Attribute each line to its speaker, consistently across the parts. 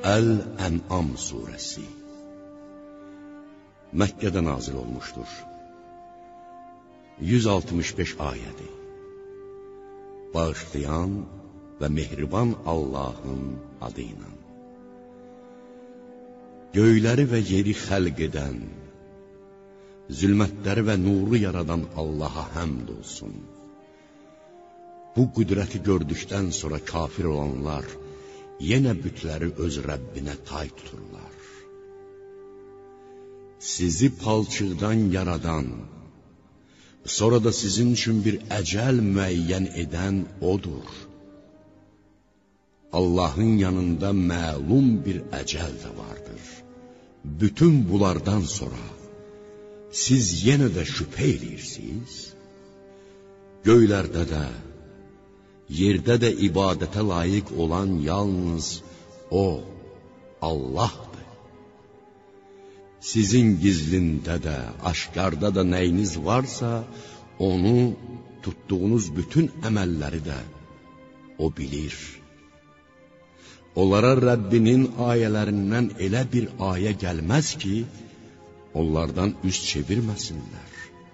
Speaker 1: Əl-Ən'am surəsi Məkkədə nazil olmuşdur. 165 ayədir. Bağışlayan və mehriban Allahın adıyla. Göyləri və yeri xəlq edən, zülmətləri və nuru yaradan Allaha həmd olsun. Bu qüdrəti gördükdən sonra kafir olanlar yenə bütləri öz Rəbbinə tay tuturlar. Sizi palçıqdan yaradan, sonra da sizin üçün bir əcəl müəyyən edən odur. Allahın yanında məlum bir əcəl də vardır. Bütün bunlardan sonra siz yenə də şübhə edirsiniz? Göylərdə də, yerdə də ibadətə layiq olan yalnız O, Allahdır. Sizin gizlində də, aşkarda da nəyiniz varsa, onu, tutduğunuz bütün əməlləri də O bilir. Onlara Rəbbinin ayələrindən elə bir ayə gəlməz ki, onlardan üz çevirməsinlər.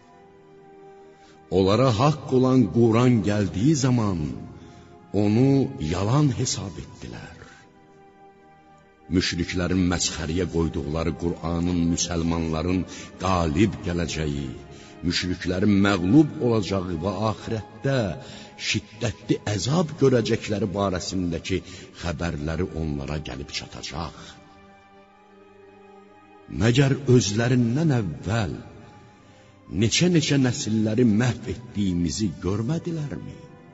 Speaker 1: Onlara haqq olan Quran gəldiyi zaman onu yalan hesab etdilər. Müşriklərin məsxəriyə qoyduqları Qur'anın müsəlmanların qalib gələcəyi, müşriklərin məğlub olacağı və axirətdə şiddətli əzab görəcəkləri barəsindəki xəbərləri onlara gəlib çatacaq. Məgər özlərindən əvvəl neçə nəsilləri məhv etdiyimizi görmədilərmi?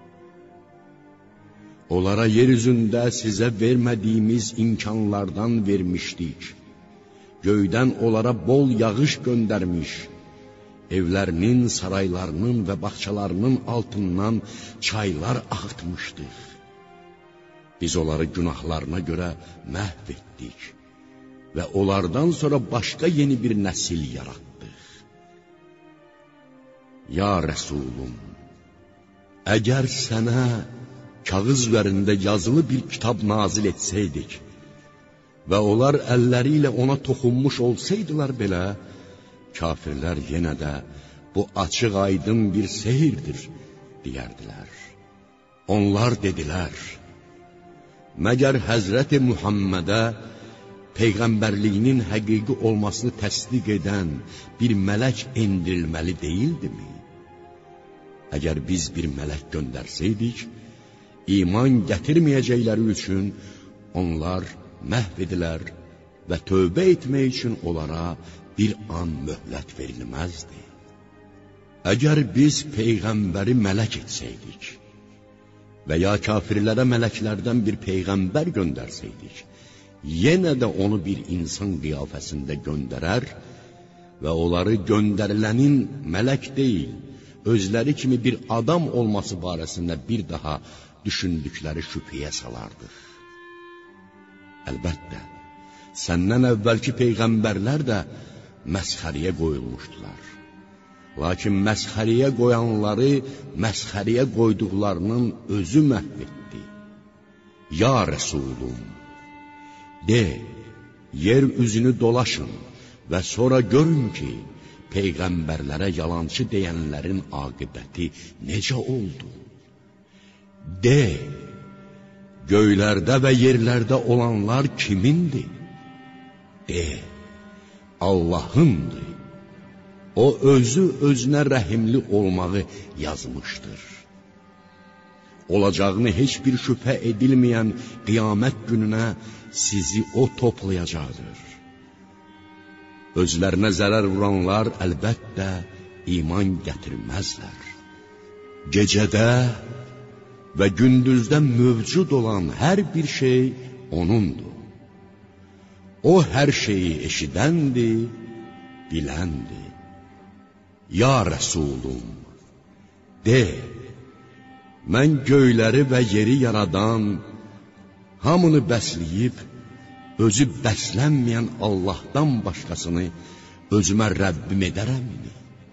Speaker 1: Onlara yeryüzündə sizə vermədiyimiz imkanlardan vermişdik. Göydən onlara bol yağış göndərmiş, evlərinin, saraylarının və bağçalarının altından çaylar axıtmışdıq. Biz onları günahlarına görə məhv etdik və onlardan sonra başqa yeni bir nəsil yaratdıq. Ya Rəsulum, əgər sənə kağız üzərində yazılı bir kitab nazil etsəydik və onlar əlləri ilə ona toxunmuş olsaydılar belə, kafirlər yenə də bu açıq aydın bir sehirdir, deyərdilər. Onlar dedilər, məgər Həzrəti Muhammədə Peyğəmbərliyinin həqiqi olmasını təsdiq edən bir mələk endirilməli deyildimi? Əgər biz bir mələk göndərsəydik, iman gətirməyəcəkləri üçün onlar məhv edilər və tövbə etmək üçün onlara bir an möhlət verilməzdi. Əgər biz Peyğəmbəri mələk etsəydik və ya kafirlərə mələklərdən bir Peyğəmbər göndərsəydik, yenə də onu bir insan qiyafəsində göndərər və onları göndərilənin mələk deyil, özləri kimi bir adam olması barəsində bir daha düşündükləri şübhəyə salardıq. Əlbəttə, səndən əvvəlki Peyğəmbərlər də məsxəriyə qoyulmuşdular. Lakin məsxəriyə qoyanları məsxəriyə qoyduqlarının özü məhv etdi. Ya Rəsulum, de, yer üzünü dolaşın və sonra görün ki, Peyğəmbərlərə yalancı deyənlərin aqibəti necə oldu? De, göylərdə və yerlərdə olanlar kimindir? De, Allahındır. O özü özünə rəhimli olmağı yazmışdır. Olacağını heç bir şübhə edilməyən qiyamət gününə sizi O toplayacaqdır. Özlərinə zərər vuranlar əlbəttə iman gətirməzlər. Gecədə və gündüzdə mövcud olan hər bir şey O'nundur. O hər şeyi eşidəndir, biləndir. Ya Rəsulum, de, mən göyləri və yeri yaradan, hamını bəsləyib, özü bəslənməyən Allahdan başqasını özümə Rəbbim edərəmmi?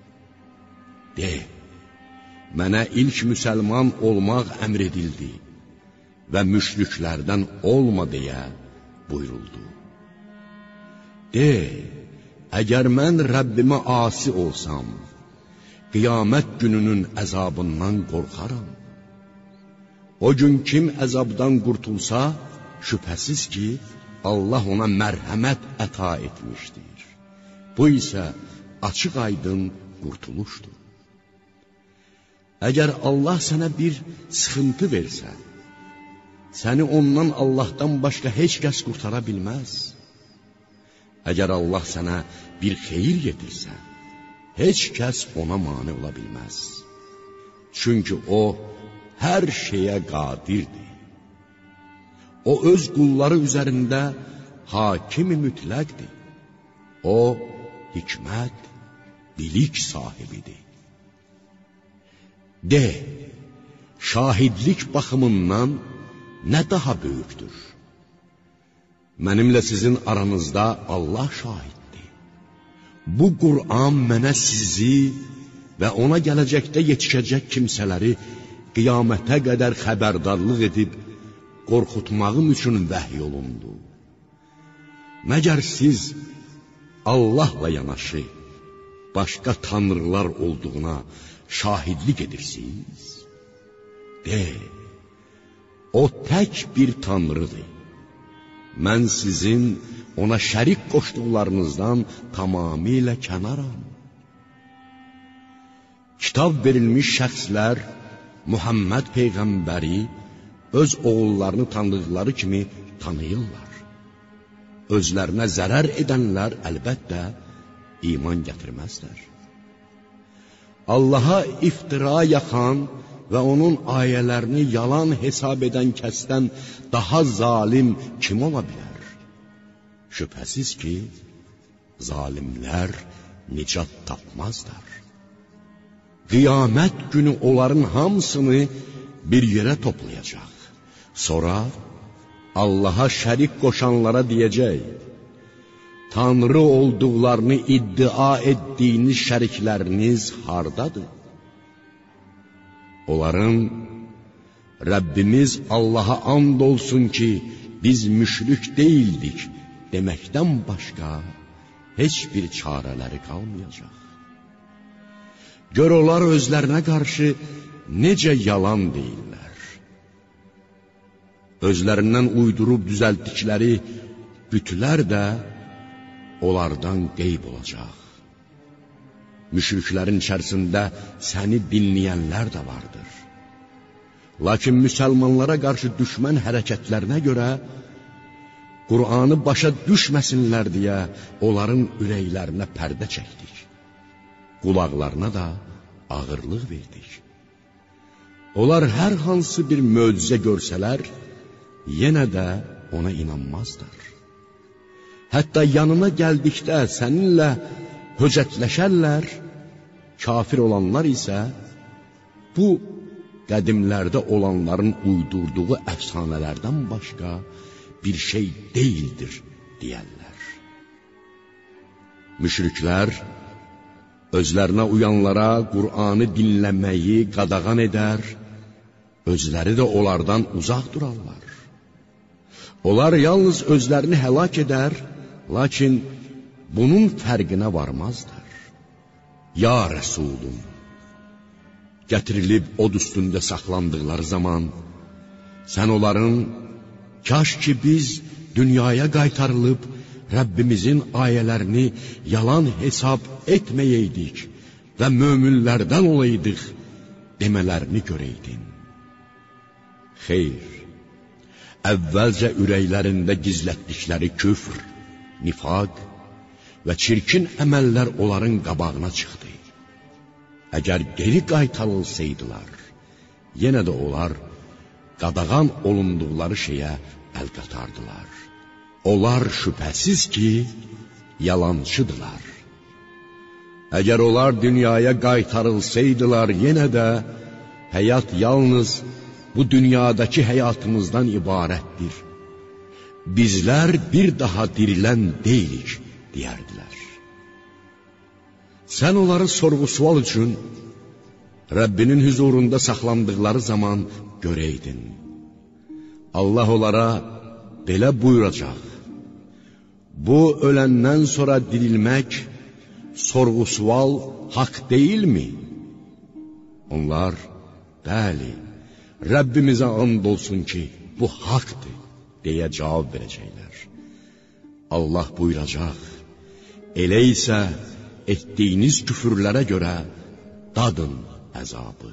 Speaker 1: De, mənə ilk müsəlman olmaq əmr edildi və müşriklərdən olma deyə buyuruldu. De, əgər mən Rəbbimə asi olsam, qiyamət gününün əzabından qorxaram. O gün kim əzabdan qurtulsa, şübhəsiz ki, Allah ona mərhəmət əta etmişdir. Bu isə açıq aydın qurtuluşdur. Əgər Allah sənə bir sıxıntı versə, səni ondan Allahdan başqa heç kəs qurtara bilməz. Əgər Allah sənə bir xeyir yetirsə, heç kəs ona mane ola bilməz. Çünki o, hər şeyə qadirdir. O, öz qulları üzərində hakimi mütləqdir. O, hikmət, bilik sahibidir. De, şahidlik baxımından nə daha böyükdür? Mənimlə sizin aranızda Allah şahiddir. Bu Qur'an mənə sizi və ona gələcəkdə yetişəcək kimsələri qiyamətə qədər xəbərdarlıq edib, qorxutmağım üçün vəhy olundu. Məgər siz Allahla yanaşı, başqa tanrılar olduğuna şahidlik edirsiniz? De, o tək bir tanrıdır. Mən sizin ona şərik qoşduqlarınızdan tamamilə kənaram. Kitab verilmiş şəxslər Muhammed Peyğəmbəri öz oğullarını tanıdıqları kimi tanıyırlar. Özlərinə zərər edənlər əlbəttə iman gətirməzlər. Allaha iftira yaxan və onun ayələrini yalan hesab edən kəsdən daha zalim kim ola bilər? Şübhəsiz ki, zalimlər nicat tapmazlar. Qiyamət günü onların hamısını bir yerə toplayacaq. Sonra Allaha şərik qoşanlara deyəcək, Tanrı olduqlarını iddia etdiyiniz şərikləriniz hardadır? Onların, Rəbbimiz Allaha and olsun ki, biz müşrik deyildik deməkdən başqa heç bir çarələri qalmayacaq. Gör onlar özlərinə qarşı necə yalan deyirlər. Özlərindən uydurub düzəltdikləri bütlər də onlardan qeyb olacaq. Müşriklərin içərisində səni dinləyənlər də vardır. Lakin müsəlmanlara qarşı düşmən hərəkətlərinə görə, Qur'anı başa düşməsinlər deyə onların ürəklərinə pərdə çəkdik. Qulaqlarına da ağırlıq verdik. Onlar hər hansı bir möcüzə görsələr, yenə də ona inanmazlar. Hətta yanına gəldikdə səninlə höcətləşərlər, kafir olanlar isə bu qədimlərdə olanların uydurduğu əfsanələrdən başqa bir şey deyildir deyərlər. Müşriklər özlərinə uyanlara Qur'anı dinləməyi qadağan edər, özləri də onlardan uzaq durarlar. Onlar yalnız özlərini həlak edər, lakin bunun fərqinə varmazlar. Ya Rəsulum, gətirilib od üstündə saxlandıqları zaman, sən onların, kaş ki biz dünyaya qaytarılıb, Rəbbimizin ayələrini yalan hesab etməyəydik və möminlərdən olaydıq demələrini görəydin. Xeyr, əvvəlcə ürəklərində gizlətdikləri küfr, nifaq və çirkin əməllər onların qabağına çıxdı. Əgər geri qaytarılsaydılar, yenə də onlar qadağan olunduqları şeyə əl qatardılar. Onlar şübhəsiz ki, yalançıdırlar. Əgər onlar dünyaya qaytarılsaydılar, yenə də həyat yalnız bu dünyadakı həyatımızdan ibarətdir. Bizlər bir daha dirilən deyilik, deyərdilər. Sən onları sorğu-sual üçün Rəbbinin huzurunda saxlandıqları zaman görəydin. Allah onlara belə buyuracaq: bu öləndən sonra dirilmək, sorğu-sual haqq deyilmi? Onlar, bəli, Rəbbimizə and olsun ki, bu haqdır, deyə cavab verəcəklər. Allah buyuracaq, elə isə etdiyiniz küfürlərə görə dadın əzabı.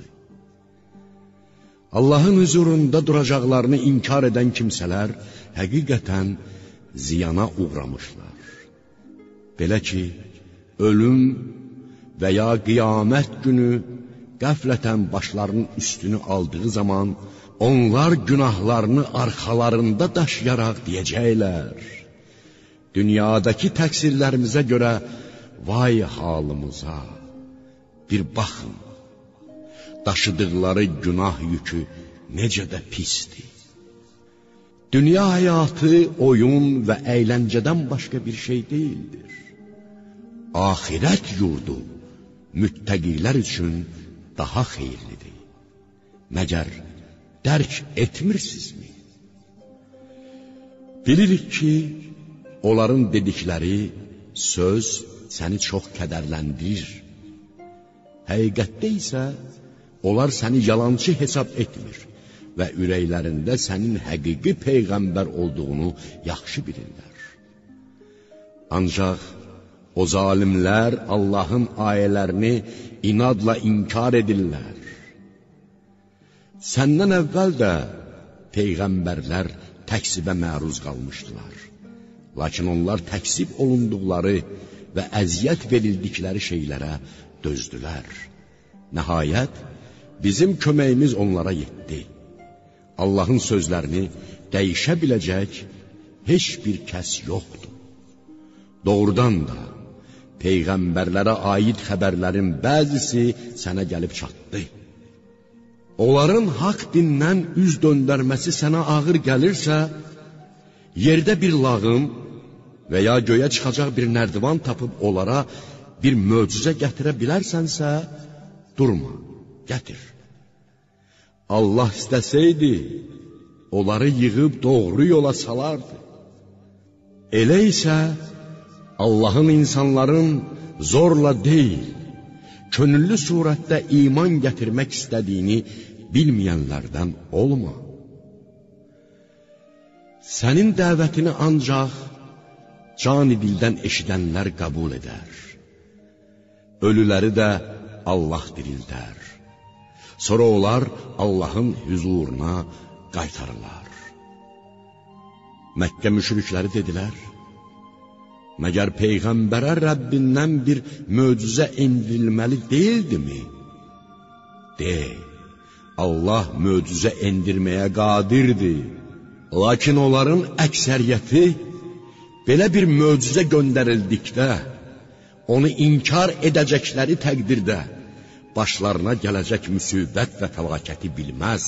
Speaker 1: Allahın huzurunda duracaqlarını inkar edən kimsələr həqiqətən ziyana uğramışlar. Belə ki, ölüm və ya qiyamət günü qəflətən başlarının üstünü aldığı zaman onlar günahlarını arxalarında daşıyaraq deyəcəklər: dünyadakı təqsirlərimizə görə vay halımıza, bir baxın, daşıdıqları günah yükü necə də pisdir. Dünya həyatı oyun və əyləncədən başqa bir şey deyildir. Ahirət yurdu müttəqilər üçün daha xeyirlidir. Məgər dərk etmirsinizmi? Bilirik ki, onların dedikləri söz səni çox kədərləndirir. Həqiqətdə isə onlar səni yalançı hesab etmir və ürəklərində sənin həqiqi peyğəmbər olduğunu yaxşı bilirlər. Ancaq o zalimlər Allahın ayələrini inadla inkar edirlər. Səndən əvvəl də peyğəmbərlər təksibə məruz qalmışdılar. Lakin onlar təksib olunduqları və əziyyət verildikləri şeylərə dözdülər. Nəhayət, bizim köməyimiz onlara yetdi. Allahın sözlərini dəyişə biləcək heç bir kəs yoxdur. Doğrudan da, peyğəmbərlərə aid xəbərlərin bəzisi sənə gəlib çatdı. Onların haqq dindən üz döndərməsi sənə ağır gəlirsə, yerdə bir lağım və ya göyə çıxacaq bir nərdivan tapıb onlara bir möcüzə gətirə bilərsənsə, durma, gətir. Allah istəsəydi, onları yığıb doğru yola salardı. Elə isə Allahın insanların zorla deyil, könüllü surətdə iman gətirmək istədiyini bilməyənlərdən olma. Sənin dəvətini ancaq can-i dildən eşidənlər qəbul edər. Ölüləri də Allah dirildər. Sonra onlar Allahın huzuruna qaytarırlar. Məkkə müşrikləri dedilər: məgər peyğəmbərə Rəbbindən bir möcüzə endirilməli deyildimi? De, Allah möcüzə endirməyə qadirdir. Lakin onların əksəriyyəti belə bir möcüzə göndərildikdə, onu inkar edəcəkləri təqdirdə başlarına gələcək müsibət və fəlakəti bilməz.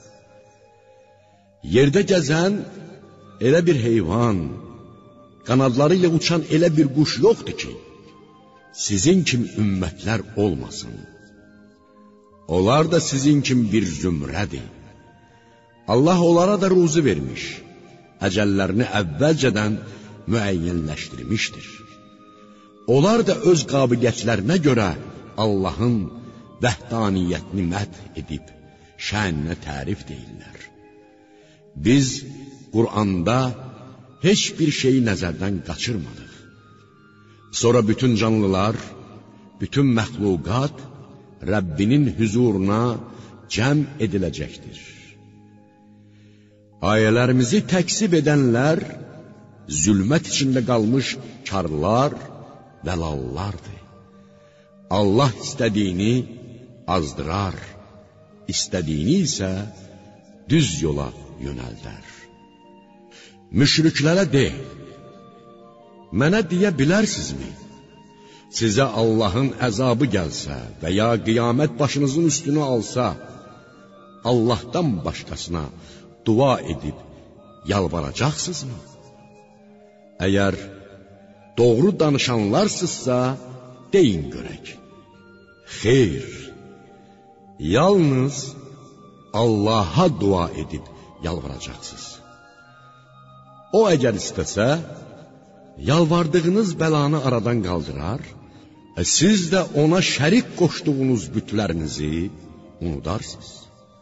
Speaker 1: Yerdə gəzən elə bir heyvan, qanadları ilə uçan elə bir quş yoxdur ki, sizin kimi ümmətlər olmasın. Onlar da sizin kimi bir zümrədir. Allah onlara da ruzi vermiş, əcəllərini əvvəlcədən müəyyənləşdirmişdir. Onlar da öz qabiliyyətlərinə görə Allahın vəhdaniyyətini məth edib, şəninə tərif deyirlər. Biz Qur'anda heç bir şeyi nəzərdən qaçırmadıq. Sonra bütün canlılar, bütün məxluqat Rəbbinin huzuruna cəm ediləcəkdir. Ayələrimizi təksib edənlər zülmət içində qalmış karlar və lallardır. Allah istədiyini azdırar, istədiyini isə düz yola yönəldər. Müşriklərə de, mənə deyə bilərsinizmi? Sizə Allahın əzabı gəlsə və ya qiyamət başınızın üstünü alsa, Allahdan başqasına dua edib yalvaracaqsınızmı? Əgər doğru danışanlarsınızsa, deyin görək. Xeyr, yalnız Allaha dua edib yalvaracaqsınız. O əgər istəsə, yalvardığınız bəlanı aradan qaldırar, siz də ona şərik qoşduğunuz bütlərinizi unudarsınız.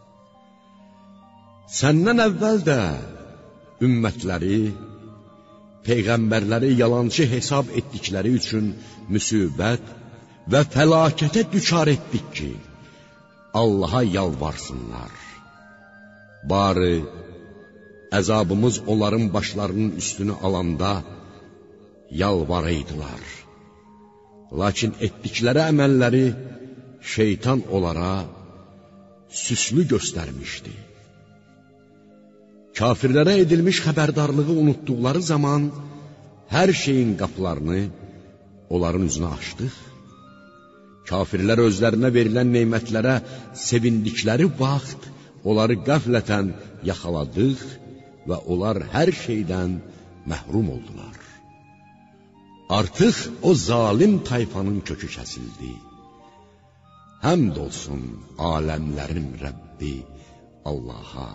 Speaker 1: Səndən əvvəl də ümmətləri, peyğəmbərləri yalançı hesab etdikləri üçün müsibət və fəlakətə düçar etdik ki, Allaha yalvarsınlar. Barı, əzabımız onların başlarının üstünü alanda yalvaraydılar. Lakin etdikləri əməlləri şeytan onlara süslü göstərmişdi. Kafirlərə edilmiş xəbərdarlığı unutduqları zaman hər şeyin qapılarını onların üzünə açdıq. Kafirlər özlərinə verilən neymətlərə sevindikləri vaxt onları qəflətən yaxaladıq və onlar hər şeydən məhrum oldular. Artıq o zalim tayfanın kökü kəsildi. Həmd olsun aləmlərin Rəbbi Allaha.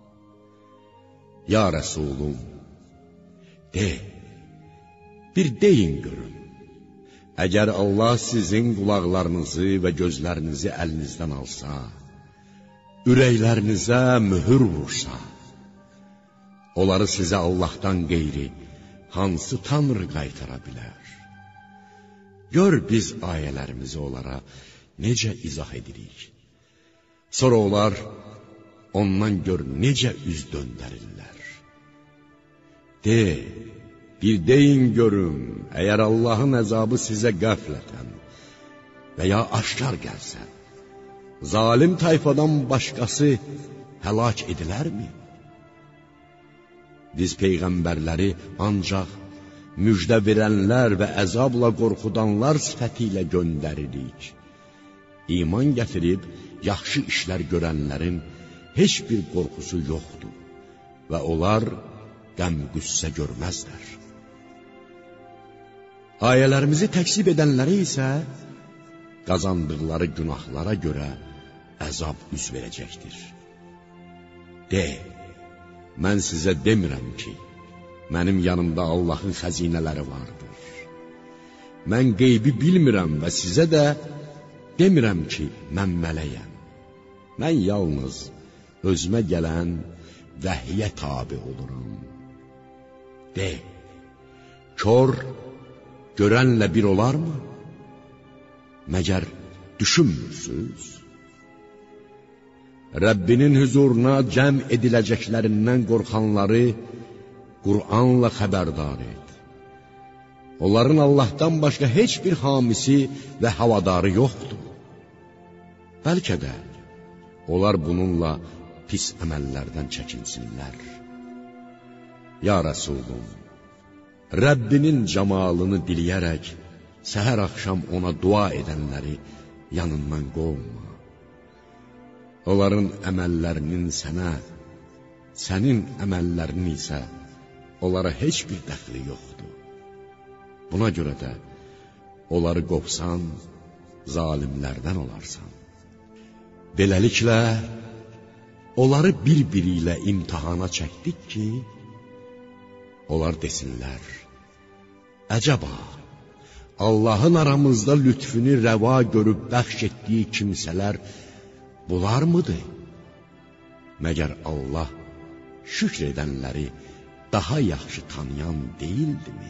Speaker 1: Ya Rəsulum, bir deyin görün. Əgər Allah sizin qulaqlarınızı və gözlərinizi əlinizdən alsa, ürəklərinizə mühür vursa, onları sizə Allahdan qeyri hansı tanrı qaytara bilər? Gör biz ayələrimizi onlara necə izah edirik. Sonra onlar ondan gör necə üz döndərirlər. Bir deyin görün, əgər Allahın əzabı sizə qəflətən və ya aşkar gəlsə, zalim tayfadan başqası həlak edilərmi? Biz peyğəmbərləri ancaq müjdə verənlər və əzabla qorxudanlar sifəti ilə göndəririk. İman gətirib, yaxşı işlər görənlərin heç bir qorxusu yoxdur və onlar qəm-qüssə görməzlər. Ayələrimizi təksib edənləri isə qazandıqları günahlara görə əzab üz verəcəkdir. Mən sizə demirəm ki, mənim yanımda Allahın xəzinələri vardır. Mən qeybi bilmirəm və sizə də demirəm ki, mən mələyəm. Mən yalnız özümə gələn vəhyə tabi olurum. Kör görənlə bir olarmı? Məgər düşünmürsünüz? Rəbbinin huzuruna cəm ediləcəklərindən qorxanları Qur'anla xəbərdar et. Onların Allahdan başqa heç bir hamisi və havadarı yoxdur. Bəlkə də onlar bununla pis əməllərdən çəkinsinlər. Ya Rəsulum, Rəbbinin camalını diliyərək səhər axşam ona dua edənləri yanından qovma. Onların əməllərinin sənə, sənin əməllərinin isə onlara heç bir dəxli yoxdur. Buna görə də onları qovsan, zalimlərdən olarsan. Beləliklə, onları bir-biri ilə imtihana çəkdik ki, onlar desinlər, əcəba, Allahın aramızda lütfünü rəva görüb bəxş etdiyi kimsələr bunlar mıdır? Məgər Allah şükr edənləri daha yaxşı tanıyan deyildimi?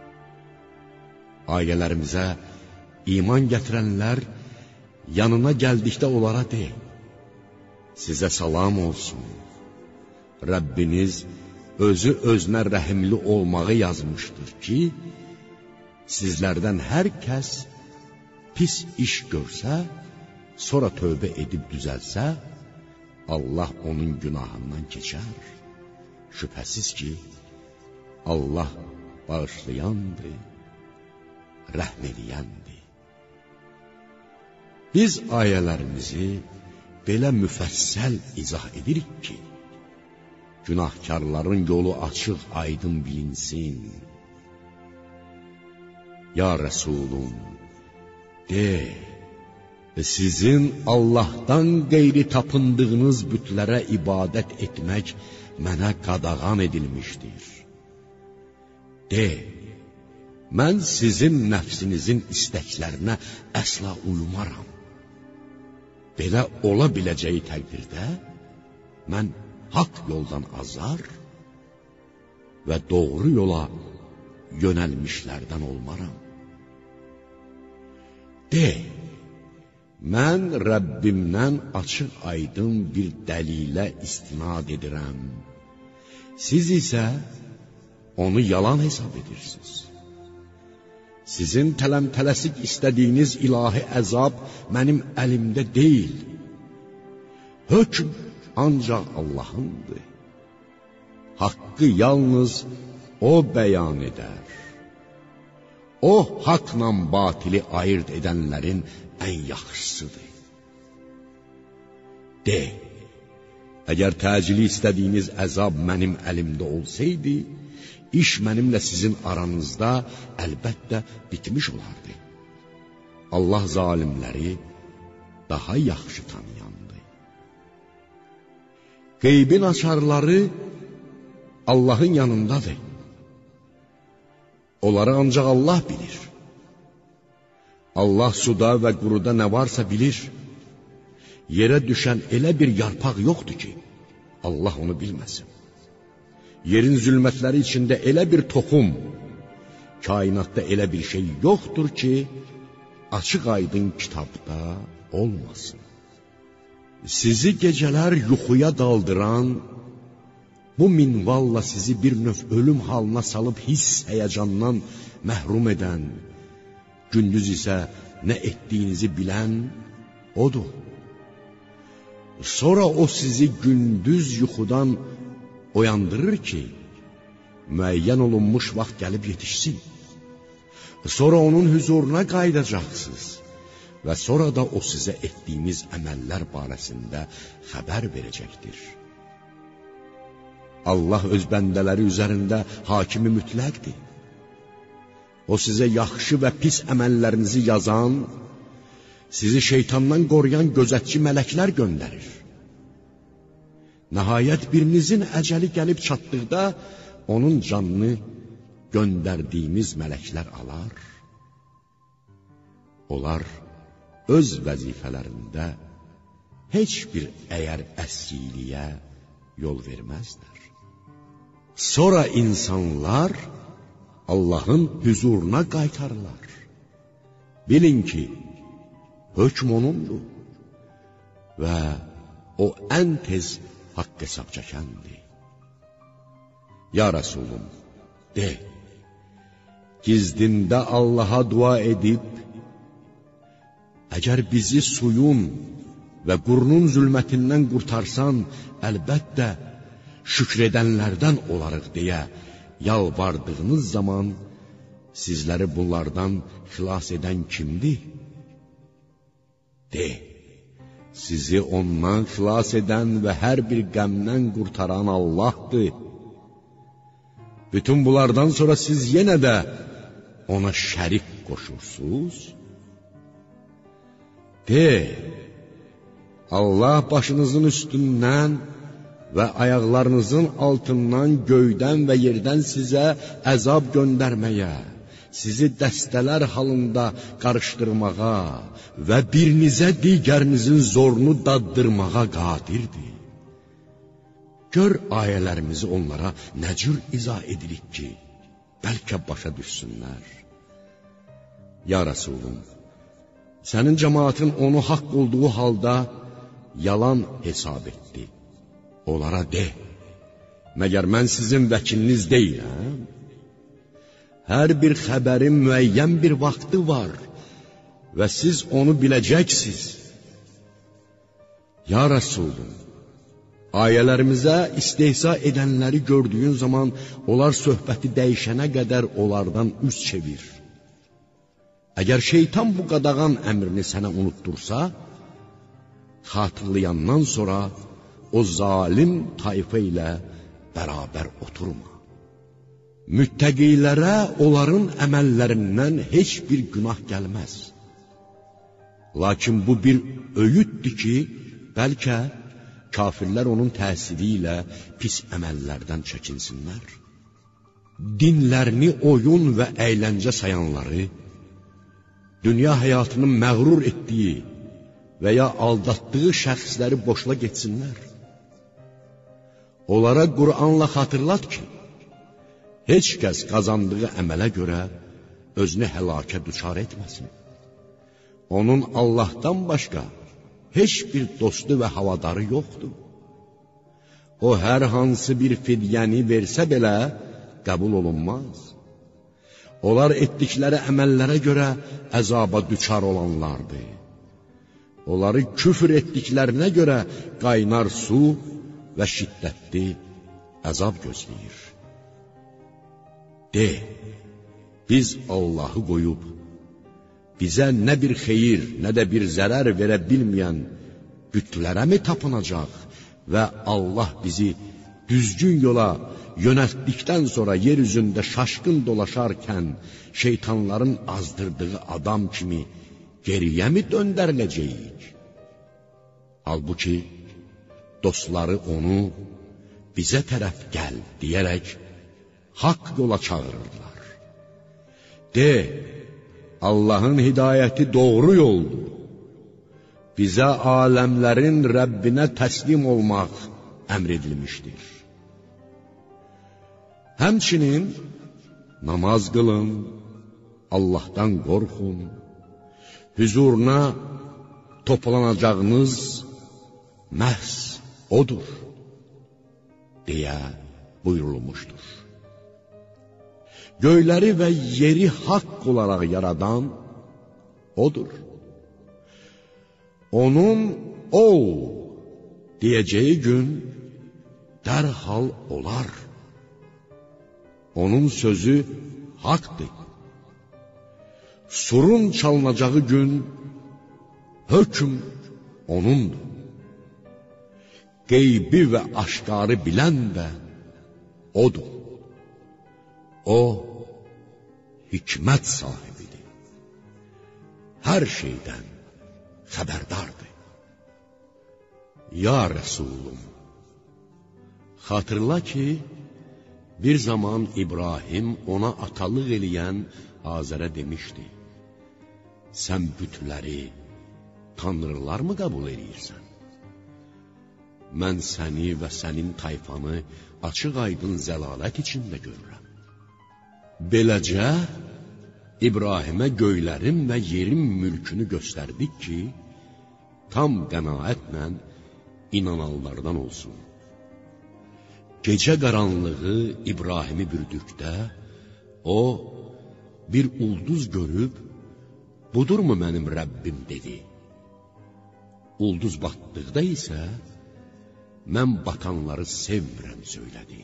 Speaker 1: Ayələrimizə iman gətirənlər yanına gəldikdə onlara sizə salam olsun. Rəbbiniz özü özünə rəhimli olmağı yazmışdır ki, sizlərdən hər kəs pis iş görsə, sonra tövbə edib düzəlsə, Allah onun günahından keçər. Şübhəsiz ki, Allah bağışlayandır, rəhm edəndir. Biz ayələrimizi belə müfəssəl izah edirik ki, günahkarların yolu açıq, aydın bilinsin. Ya Rəsulum, sizin Allahdan qeyri tapındığınız bütlərə ibadət etmək mənə qadağan edilmişdir. mən sizin nəfsinizin istəklərinə əsla uymaram. Belə ola biləcəyi təqdirdə, mən haqq yoldan azar və doğru yola yönəlmişlərdən olmaram. De, mən Rəbbimdən açıq aydın bir dəlilə istinad edirəm. Siz isə onu yalan hesab edirsiniz. Sizin tələm-tələsik istədiyiniz ilahi əzab mənim əlimdə deyil. Hökm ancaq Allahındır. Haqqı yalnız O bəyan edər. O, haqla batili ayırt edənlərin ən yaxşısıdır. De, əgər təcili istədiyiniz əzab mənim əlimdə olsaydı, iş mənimlə sizin aranızda əlbəttə bitmiş olardı. Allah zalimləri daha yaxşı tanıyandır. Qeybin açarları Allahın yanındadır. Onları ancaq Allah bilir. Allah suda və quruda nə varsa bilir. Yerə düşən elə bir yarpaq yoxdur ki, Allah onu bilməsin. Yerin zülmətləri içində elə bir toxum, kainatda elə bir şey yoxdur ki, açıq aydın kitabda olmasın. Sizi gecələr yuxuya daldıran, bu minvalla sizi bir növ ölüm halına salıb hiss həyəcandan məhrum edən, gündüz isə nə etdiyinizi bilən odur. Sonra o sizi gündüz yuxudan oyandırır ki, müəyyən olunmuş vaxt gəlib yetişsin. Sonra onun huzuruna qayıdacaqsınız və sonra da o sizə etdiyiniz əməllər barəsində xəbər verəcəkdir. Allah öz bəndələri üzərində hakimi mütləqdir. O sizə yaxşı və pis əməllərinizi yazan, sizi şeytandan qoruyan gözətçi mələklər göndərir. Nəhayət birinizin əcəli gəlib çatdıqda, onun canını göndərdiyimiz mələklər alar. Onlar öz vəzifələrində heç bir əyər əsriliyə yol verməzlər. Sonra insanlar Allahın huzuruna qaytarırlar. Bilin ki, hökm onundur və o ən tez haqq hesab çəkəndir. Ya Resulüm, de, gizdində Allaha dua edib, əgər bizi suyun və qurunun zülmətindən qurtarsan, əlbəttə şükr edənlərdən olarıq deyə yalvardığınız zaman sizləri bunlardan xilas edən kimdir? De, sizi ondan xilas edən və hər bir qəmdən qurtaran Allahdır. Bütün bunlardan sonra siz yenə də ona şərik qoşursunuz. De, Allah başınızın üstündən və ayaqlarınızın altından göydən və yerdən sizə əzab göndərməyə, sizi dəstələr halında qarışdırmağa və birinizə digərinizin zorunu daddırmağa qadirdir. Gör ayələrimizi onlara nə cür izah edirik ki, bəlkə başa düşsünlər. Ya Resulüm, sənin cəmaatın onu haqq olduğu halda yalan hesab etdi. Onlara de, məgər mən sizin vəkiliniz deyiləm? Hər bir xəbərin müəyyən bir vaxtı var və siz onu biləcəksiniz. Ya Resulüm, ayələrimizə istehza edənləri gördüyün zaman onlar söhbəti dəyişənə qədər onlardan üz çevir. Əgər şeytan bu qadağan əmrini sənə unuttursa, xatırlayandan sonra o zalim tayfa ilə bərabər oturma. Müttəqilərə onların əməllərindən heç bir günah gəlməz. Lakin bu bir öyüddür ki, bəlkə kafirlər onun təsiri ilə pis əməllərdən çəkinsinlər. dinlərini oyun və əyləncə sayanları, dünya həyatının məğrur etdiyi və ya aldatdığı şəxsləri boşla getsinlər. Onlara Qur'anla xatırlat ki, heç kəs qazandığı əmələ görə özünü həlakə düçar etməsin. Onun Allahdan başqa heç bir dostu və havadarı yoxdur. O, hər hansı bir fidyəni versə belə qəbul olunmaz. Onlar etdikləri əməllərə görə əzaba düçar olanlardır. Onları küfr etdiklərinə görə qaynar su və şiddətli əzab gözləyir. De, biz Allahı qoyub, bizə nə bir xeyir, nə də bir zərər verə bilməyən bütlərə mi tapınacaq və Allah bizi düzgün yola yönəltdikdən sonra yer üzündə şaşqın dolaşarkən şeytanların azdırdığı adam kimi geriyə mi döndəriləcəyik? Halbuki dostları onu bizə tərəf gəl deyərək haqq yola çağırırlar. De, Allahın hidayəti doğru yoldur. Bizə aləmlərin Rəbbinə təslim olmaq əmr edilmişdir. Həmçinin namaz qılın, Allahdan qorxun, hüzuruna toplanacağınız məhz odur, deyə buyurulmuşdur. Göyləri və yeri haqq olaraq yaradan odur. Onun ol deyəcəyi gün dərhal olar. Onun sözü haqdır. Surun çalınacağı gün hökm onundur. Qeybi və aşkarı bilən də odur. O, hikmət sahibidir. Hər şeydən xəbərdardır. Ya Rəsulum, xatırla ki, bir zaman İbrahim ona atalıq eləyən Azərə demişdi, sən bütləri, tanrılarmı qəbul edirsən? Mən səni və sənin tayfanı açıq aydın zəlalət içində görürəm. Beləcə, İbrahimə göylərin və yerin mülkünü göstərdik ki, tam qənaətlə inananlardan olsun. Gecə qaranlığı İbrahimi bürüdükdə, o, bir ulduz görüb, budurmu mənim Rəbbim dedi. Ulduz batdıqda isə, mən batanları sevmirəm söylədi.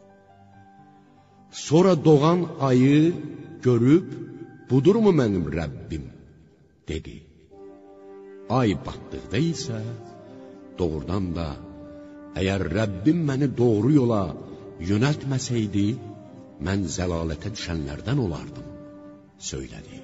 Speaker 1: Sonra doğan ayı görüb, budurmu mənim Rəbbim dedi. Ay batdıqda isə, doğrudan da, əgər Rəbbim məni doğru yola yönəltməsəydi, mən zəlalətə düşənlərdən olardım, söylədi.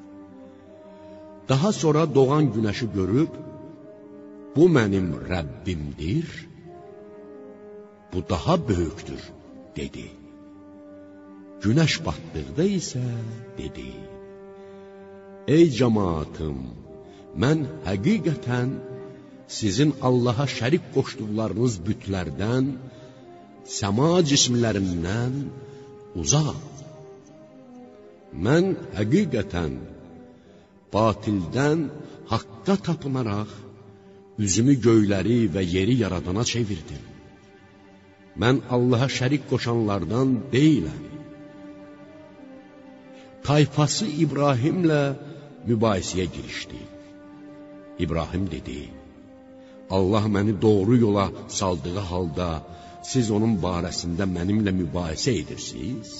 Speaker 1: Daha sonra doğan günəşi görüb, bu mənim Rəbbimdir, bu daha böyükdür, dedi. Günəş batdıqda isə dedi, ey cəmaatım, mən həqiqətən sizin Allaha şərik qoşduqlarınız bütlərdən, səma cismlərindən uzaq. Mən həqiqətən batildən haqqa tapınaraq, üzümü göyləri və yeri yaradana çevirdim. Mən Allaha şərik qoşanlardan deyiləm. Tayfası İbrahimlə mübahisəyə girişdi. İbrahim dedi, Allah məni doğru yola saldığı halda, siz onun barəsində mənimlə mübahisə edirsiniz?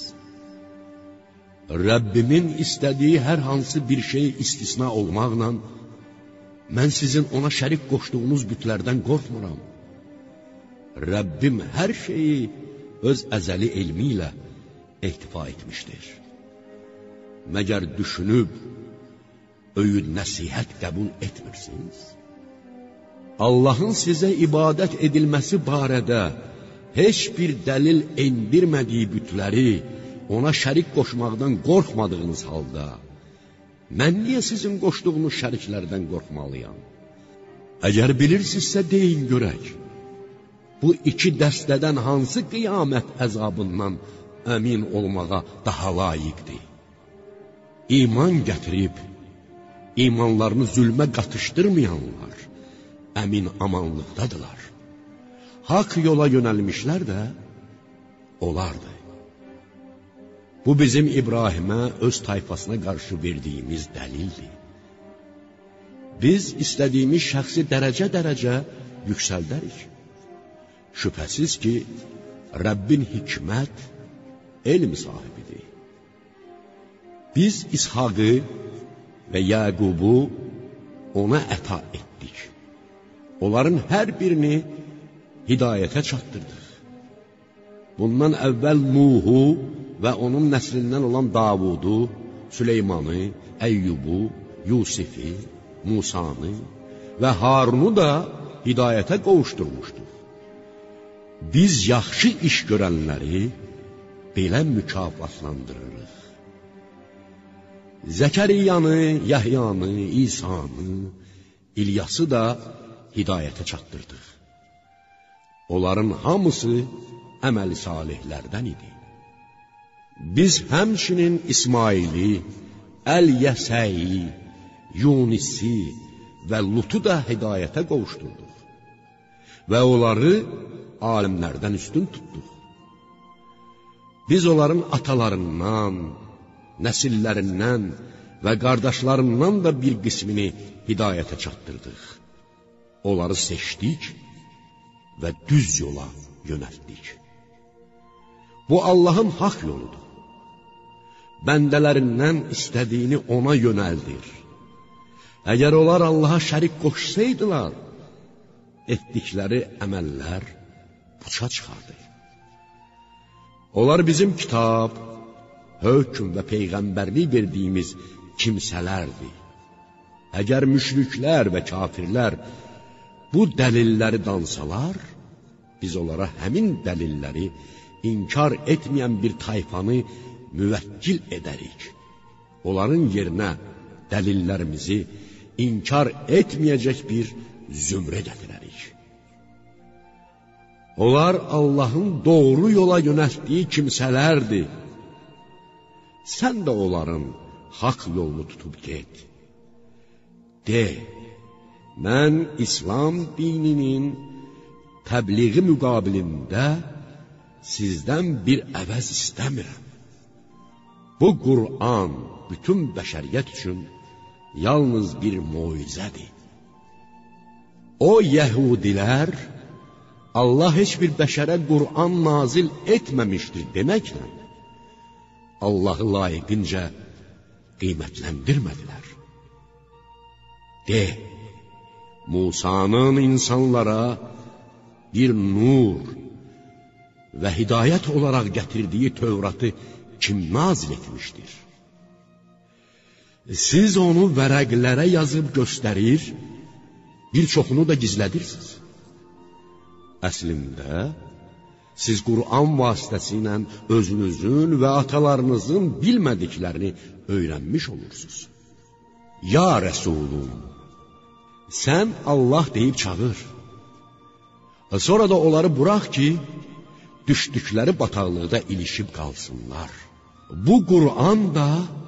Speaker 1: Rəbbimin istədiyi hər hansı bir şey istisna olmaqla, mən sizin ona şərik qoşduğunuz bütlərdən qorxmuram. Rəbbim hər şeyi öz əzəli elmi ilə ehtifa etmişdir. Məgər düşünüb, öyüd nəsihət qəbul etmirsiniz? Allahın sizə ibadət edilməsi barədə heç bir dəlil endirmədiyi bütləri ona şərik qoşmaqdan qorxmadığınız halda, mən niyə sizin qoşduğunuz şəriklərdən qorxmalıyam? Əgər bilirsinizsə deyin görək, bu iki dəstədən hansı qiyamət əzabından əmin olmağa daha layiqdir? İman gətirib, imanlarını zülmə qatışdırmayanlar əmin amanlıqdadılar. Haqq yola yönəlmişlər də onlardır. Bu bizim İbrahimə öz tayfasına qarşı verdiyimiz dəlildir. Biz istədiyimiz şəxsi dərəcə-dərəcə yüksəldərik. Şübhəsiz ki, Rəbbin hikmət, elm sahibidir. Biz İshaqı və Yəqubu ona əta etdik. Onların hər birini hidayətə çatdırdıq. Bundan əvvəl Nuhu və onun nəslindən olan Davudu, Süleymanı, Əyyubu, Yusifi, Musanı və Harunu da hidayətə qovuşdurmuşduq. Biz yaxşı iş görənləri belə mükafatlandırırıq. Zəkəriyanı, Yəhyanı, İsanı, İlyası da hidayətə çatdırdıq. Onların hamısı əməl-i salihlərdən idi. Biz həmçinin İsmaili, Əl-Yəsəyi, Yunisi və Lutu da hidayətə qovuşdurduq və onları alimlərdən üstün tutduq. Biz onların atalarından, nəsillərindən və qardaşlarından da bir qismini hidayətə çatdırdıq. Onları seçdik və düz yola yönəltdik. Bu Allahın haqq yoludur. Bəndələrindən istədiyini ona yönəldir. Əgər onlar Allaha şərik qoşsaydılar, etdikləri əməllər puça çıxardı. Onlar bizim kitab, hökm və peyğəmbərlik verdiyimiz kimsələrdir. Əgər müşriklər və kafirlər bu dəlilləri dansalar, biz onlara həmin dəlilləri inkar etməyən bir tayfanı müvəkkil edərik. Onların yerinə dəlillərimizi inkar etməyəcək bir zümrə gətirərik. Onlar Allahın doğru yola yönəltdiyi kimsələrdir. Sən də onların haqq yolunu tutub get. De, mən İslam dininin təbliği müqabilində sizdən bir əvəz istəmirəm. Bu Qur'an bütün bəşəriyyət üçün yalnız bir moizədir. O yəhudilər, Allah heç bir bəşərə Qur'an nazil etməmişdir deməklə, Allahı layiqincə qiymətləndirmədilər. De, Musanın insanlara bir nur və hidayət olaraq gətirdiyi Tövratı kim nazil etmişdir? Siz onu vərəqlərə yazıb göstərir, bir çoxunu da gizlədirsiniz. Əslində, siz Qur'an vasitəsilə özünüzün və atalarınızın bilmədiklərini öyrənmiş olursunuz. Ya Rəsulum, sən Allah deyib çağır. Sonra da onları burax ki, düşdükləri bataqlıqda ilişib qalsınlar. Bu Qur'an da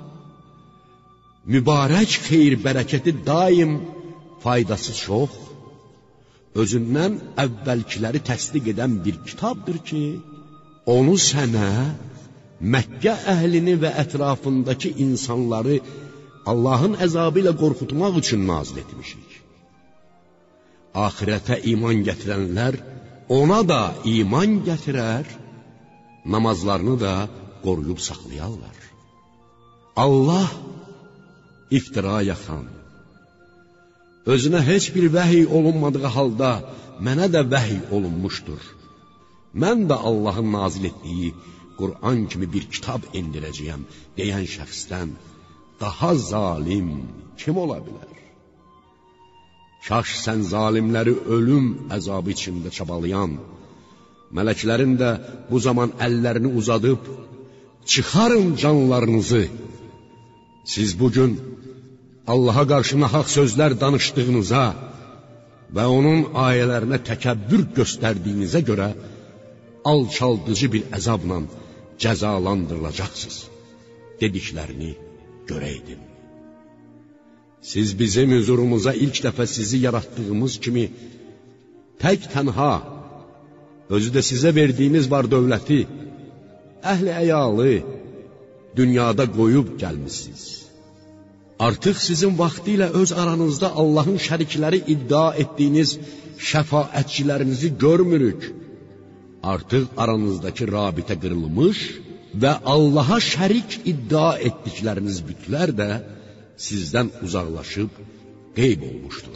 Speaker 1: mübarək xeyir-bərəkəti daim faydası çox, özündən əvvəlkiləri təsdiq edən bir kitabdır ki, onu sənə, Məkkə əhlini və ətrafındakı insanları Allahın əzabı ilə qorxutmaq üçün nazil etmişik. Ahirətə iman gətirənlər ona da iman gətirər, namazlarını da qoruyub saxlayarlar. Allah iftira yaxan, özünə heç bir vəhiy olunmadığı halda mənə də vəhiy olunmuşdur. Mən də Allahın nazil etdiyi Qur'an kimi bir kitab indirəcəyəm deyən şəxsdən daha zalim kim ola bilər? Kaş sən zalimləri ölüm əzabı içində çabalayan, mələklərin də bu zaman əllərini uzadıb, Çıxarın canlarınızı. Siz bugün Allaha qarşı nahaq sözlər danışdığınıza və onun ayələrinə təkəbbür göstərdiyinizə görə alçaldıcı bir əzabla cəzalandırılacaqsınız dediklərini görəydin. Siz bizim huzurumuza ilk dəfə sizi yaratdığımız kimi tək tənha, özü də sizə verdiyimiz var dövləti, əhli əyalı dünyada qoyub gəlmişsiniz. Artıq sizin vaxtilə öz aranızda Allahın şərikləri iddia etdiyiniz şəfaətçilərinizi görmürük. Artıq aranızdakı rabitə qırılmış və Allaha şərik iddia etdikləriniz bütlər də sizdən uzaqlaşıb qeyb olmuşdur.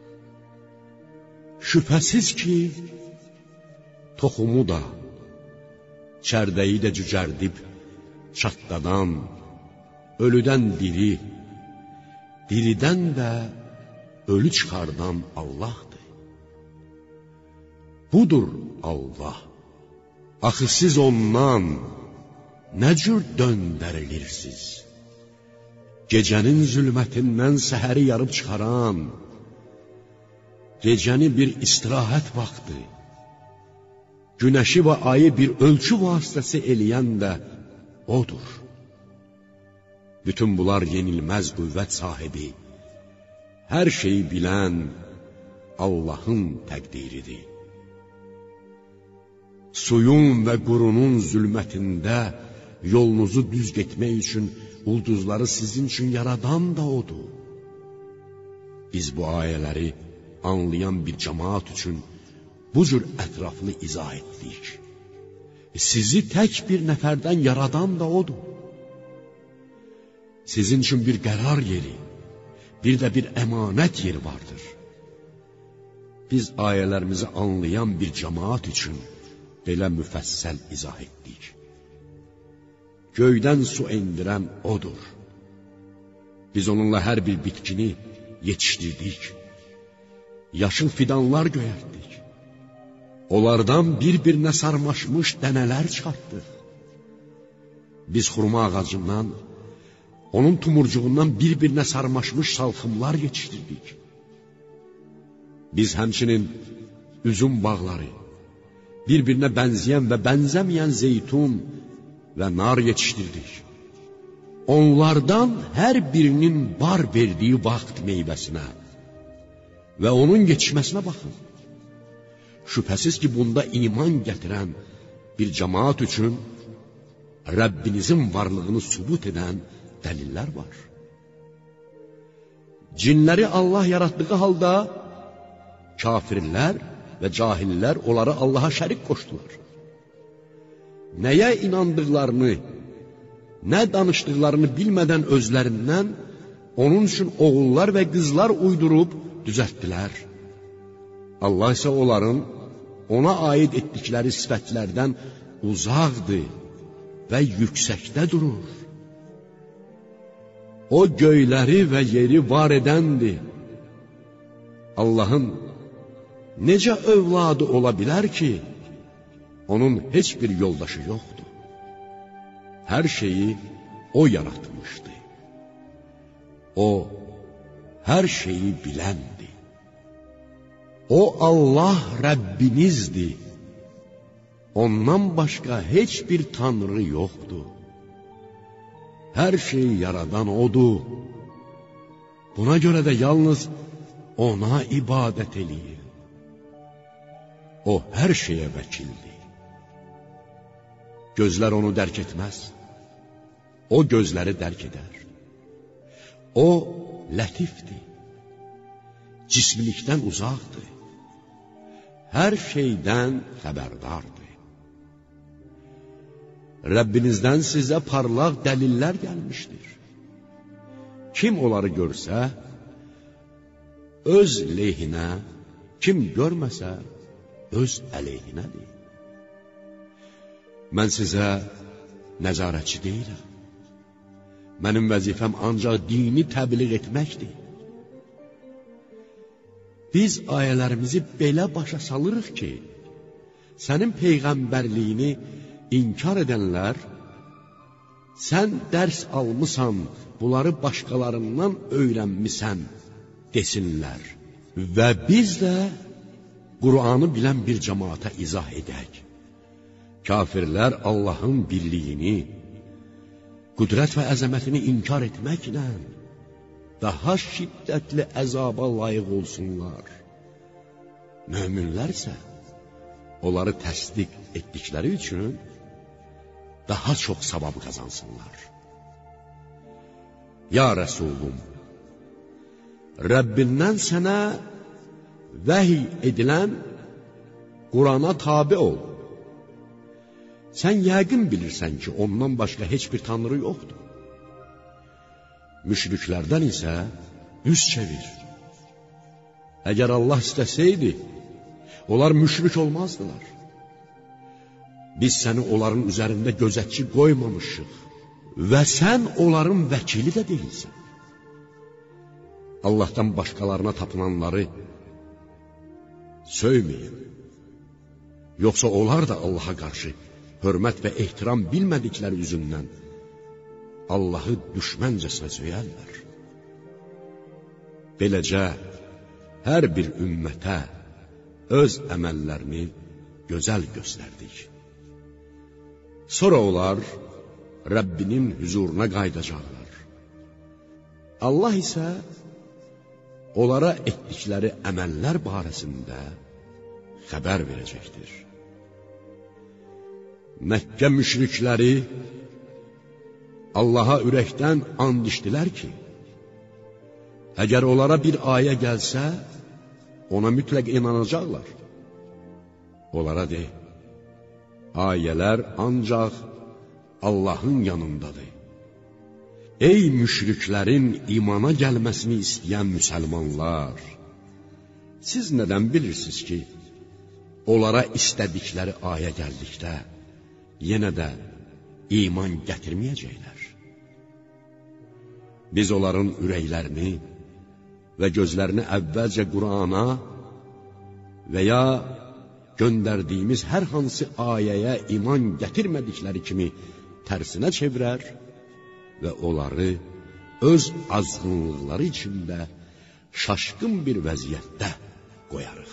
Speaker 1: Şübhəsiz ki, toxumu da, çərdəyi də cücərdib, çatdadan, ölüdən diri, diridən də ölü çıxardan Allahdır. Budur Allah. Axı siz ondan nə cür döndərilirsiniz? Gecənin zülmətindən səhəri yarıb çıxaran, gecəni bir istirahət vaxtı, günəşi və ayı bir ölçü vasitəsi eləyən də odur. Bütün bunlar yenilməz qüvvət sahibi, hər şeyi bilən Allahın təqdiridir. Suyun və qurunun zülmətində yolunuzu düz getmək üçün ulduzları sizin üçün yaradan da odur. Biz bu ayələri anlayan bir cəmaat üçün bu cür ətraflı izah etdik. Sizi tək bir nəfərdən yaradan da odur. Sizin üçün bir qərar yeri, bir də bir əmanət yeri vardır. Biz ayələrimizi anlayan bir cəmaat üçün belə müfəssəl izah etdik. Göydən su endirən odur. Biz onunla hər bir bitkini yetişdirdik. Yaşıl fidanlar göyərtdik. Onlardan bir-birinə sarmaşmış dənələr çıxartdıq. Biz xurma ağacından, onun tumurcuğundan bir-birinə sarmaşmış salxımlar yetişdirdik. Biz həmçinin üzüm bağları, bir-birinə bənzəyən və bənzəməyən zeytun və nar yetişdirdik. Onlardan hər birinin bar verdiyi vaxt meyvəsinə və onun yetişməsinə baxın. Şübhəsiz ki, bunda iman gətirən bir cəmaat üçün Rəbbinizin varlığını sübut edən dəlillər var. Cinləri Allah yaratdığı halda kafirlər və cahillər onları Allaha şərik qoşdular. Nəyə inandıqlarını, nə danışdıqlarını bilmədən özlərindən onun üçün oğullar və qızlar uydurub düzəltdilər. Allah isə onların ona aid etdikləri sifətlərdən uzaqdır və yüksəkdə durur. O göyləri və yeri var edəndir. Allahın necə övladı ola bilər ki, onun heç bir yoldaşı yoxdur. Hər şeyi o yaratmışdı. O, hər şeyi biləndir. O Allah Rəbbinizdir. Ondan başqa heç bir tanrı yoxdur. Hər şeyi yaradan odur. Buna görə də yalnız ona ibadət eləyin. O hər şeyə vəkildir. Gözlər onu dərk etməz. O gözləri dərk edər. O lətifdir. Cismilikdən uzaqdır. Hər şeydən xəbərdardır. Rəbbinizdən sizə parlaq dəlillər gəlmişdir. Kim onları görsə, öz lehinə, kim görməsə, öz əleyhinədir. Mən sizə nəzarətçi deyiləm. Mənim vəzifəm ancaq dini təbliğ etməkdir. Biz ayələrimizi belə başa salırıq ki, sənin peyğəmbərliyini inkar edənlər sən dərs almısan, bunları başqalarından öyrənmisən desinlər. Və biz də Qur'anı bilən bir cəmaata izah edək. Kafirlər Allahın birliyini, qüdrət və əzəmətini inkar etməklə daha şiddətli əzaba layiq olsunlar. Möminlərsə onları təsdiq etdikləri üçün daha çox savab qazansınlar. Ya Rəsulum, Rəbbindən sənə vəhiy edilən Qur'ana tabi ol. Sən yəqin bilirsən ki, ondan başqa heç bir tanrı yoxdur. Müşriklərdən isə üz çevir. Əgər Allah istəsəydi, onlar müşrik olmazdılar. Biz səni onların üzərində gözətçi qoymamışıq və sən onların vəkili də deyilsən. Allahdan başqalarına tapınanları söyməyin. Yoxsa onlar da Allaha qarşı hörmət və ehtiram bilmədikləri üzündən Allahı düşməncəsinə söyərlər. Beləcə, hər bir ümmətə öz əməllərini gözəl göstərdik. Sonra onlar Rəbbinin huzuruna qayıdacaqlar. Allah isə onlara etdikləri əməllər barəsində xəbər verəcəkdir. Məkkə müşrikləri Allaha ürəkdən and içdilər ki, əgər onlara bir ayə gəlsə, ona mütləq inanacaqlar. Onlara de, ayələr ancaq Allahın yanındadır. Ey müşriklərin imana gəlməsini istəyən müsəlmanlar, siz nədən bilirsiniz ki, onlara istədikləri ayə gəldikdə, yenə də iman gətirməyəcəklər. Biz onların ürəklərini və gözlərini əvvəlcə Qur'ana və ya göndərdiyimiz hər hansı ayəyə iman gətirmədikləri kimi tərsinə çevirər və onları öz azğınlıqları içində şaşqın bir vəziyyətdə qoyarıq.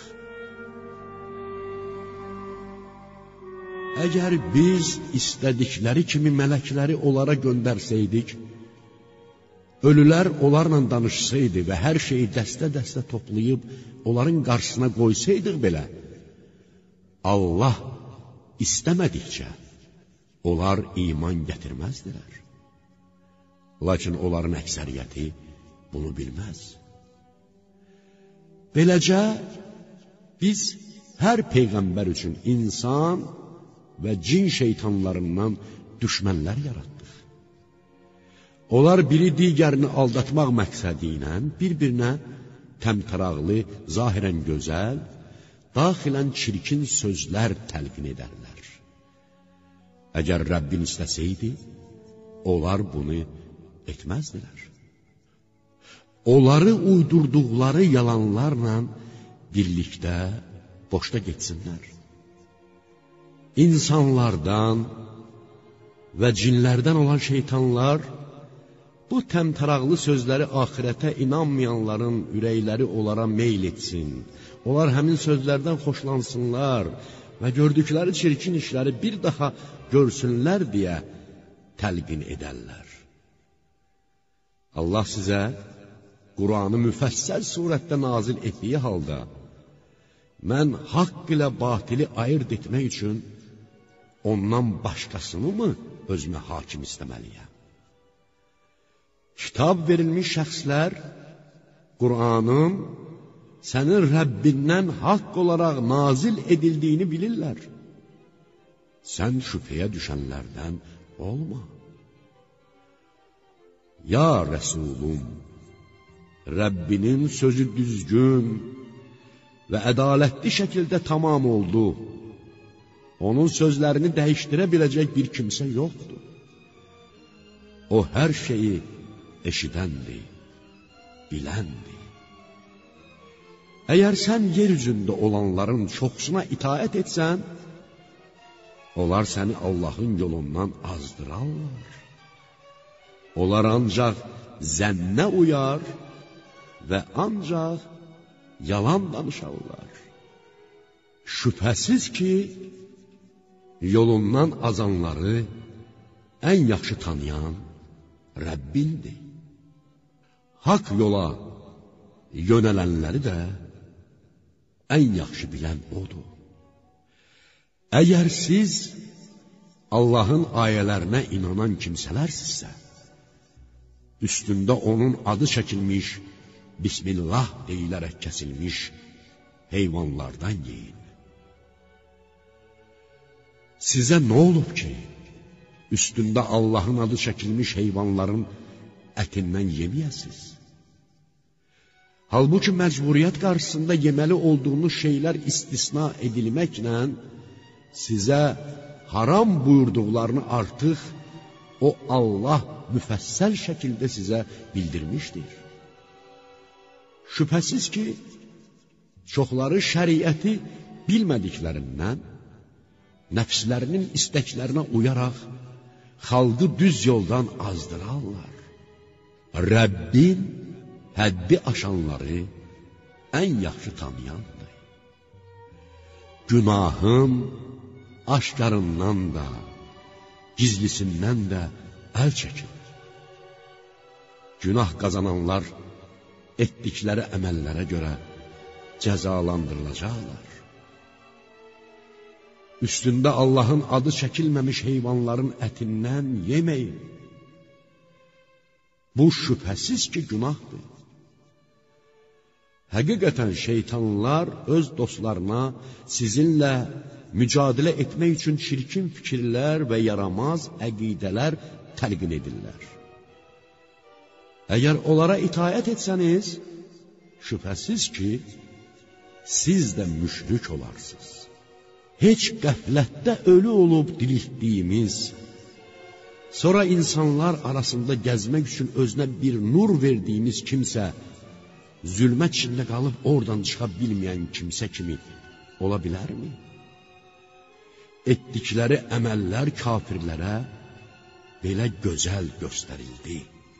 Speaker 1: Əgər biz istədikləri kimi mələkləri onlara göndərsəydik, ölülər onlarla danışsaydı və hər şeyi dəstə-dəstə toplayıb onların qarşısına qoysaydıq belə, Allah istəmədikcə onlar iman gətirməzdilər. Lakin onların əksəriyyəti bunu bilməz. Beləcə, biz hər peyğəmbər üçün insan və cin şeytanlarından düşmənlər yaratdıq. Onlar biri digərini aldatmaq məqsədi ilə bir-birinə təmtəraqlı, zahirən gözəl, daxilən çirkin sözlər təlqin edərlər. Əgər Rəbbin istəsəydi, onlar bunu etməzdilər. Onları uydurduqları yalanlarla birlikdə boşda getsinlər. İnsanlardan və cinlərdən olan şeytanlar bu təmtəraqlı sözləri axirətə inanmayanların ürəkləri onlara meyl etsin. Onlar həmin sözlərdən xoşlansınlar və gördükləri çirkin işləri bir daha görsünlər deyə təlqin edərlər. Allah sizə Qur'anı müfəssəl surətdə nazil etdiyi halda, mən haqq ilə batili ayırt etmək üçün ondan başqasını mı özümə hakim istəməliyəm? Kitab verilmiş şəxslər Qur'anın sənin Rəbbindən haqq olaraq nazil edildiyini bilirlər. Sən şübhəyə düşənlərdən olma. Ya Rəsulum, Rəbbinin sözü düzgün və ədalətli şəkildə tamam oldu. Onun sözlərini dəyişdirə biləcək bir kimsə yoxdur. O hər şeyi eşidəndir, biləndir. Əgər sən yer üzündə olanların çoxsuna itaət etsən, onlar səni Allahın yolundan azdırarlar. Onlar ancaq zənnə uyar və ancaq yalan danışarlar. Şübhəsiz ki, yolundan azanları ən yaxşı tanıyan Rəbbindir. Haqq yola yönələnləri də ən yaxşı bilən odur. Əgər siz Allahın ayələrinə inanan kimsələrsinizsə, üstündə onun adı çəkilmiş, Bismillah deyilərək kəsilmiş heyvanlardan yeyin. Sizə nə olub ki, üstündə Allahın adı çəkilmiş heyvanların ətindən yeməyəsiniz? Halbuki məcburiyyət qarşısında yeməli olduğunuz şeylər istisna edilməklə sizə haram buyurduqlarını artıq o Allah müfəssəl şəkildə sizə bildirmişdir. Şübhəsiz ki, çoxları şəriəti bilmədiklərindən, nəfslərinin istəklərinə uyaraq, xalqı düz yoldan azdırarlar. Rəbbin həddi aşanları ən yaxşı tanıyandır. Günahın aşkarından da, gizlisindən də əl çəkilir. Günah qazananlar etdikləri əməllərə görə cəzalandırılacaqlar. Üstündə Allahın adı çəkilməmiş heyvanların ətindən yeməyin. Bu şübhəsiz ki, günahdır. Həqiqətən şeytanlar öz dostlarına sizinlə mücadilə etmək üçün çirkin fikirlər və yaramaz əqidələr təlqin edirlər. Əgər onlara itaət etsəniz, şübhəsiz ki, siz də müşrik olarsınız. Heç qəflətdə ölü olub diriltdiyimiz, sonra insanlar arasında gəzmək üçün özünə bir nur verdiyimiz kimsə, zülmət içində qalıb oradan çıxa bilməyən kimsə kimi ola bilərmi? Etdikləri əməllər kafirlərə belə gözəl göstərildi.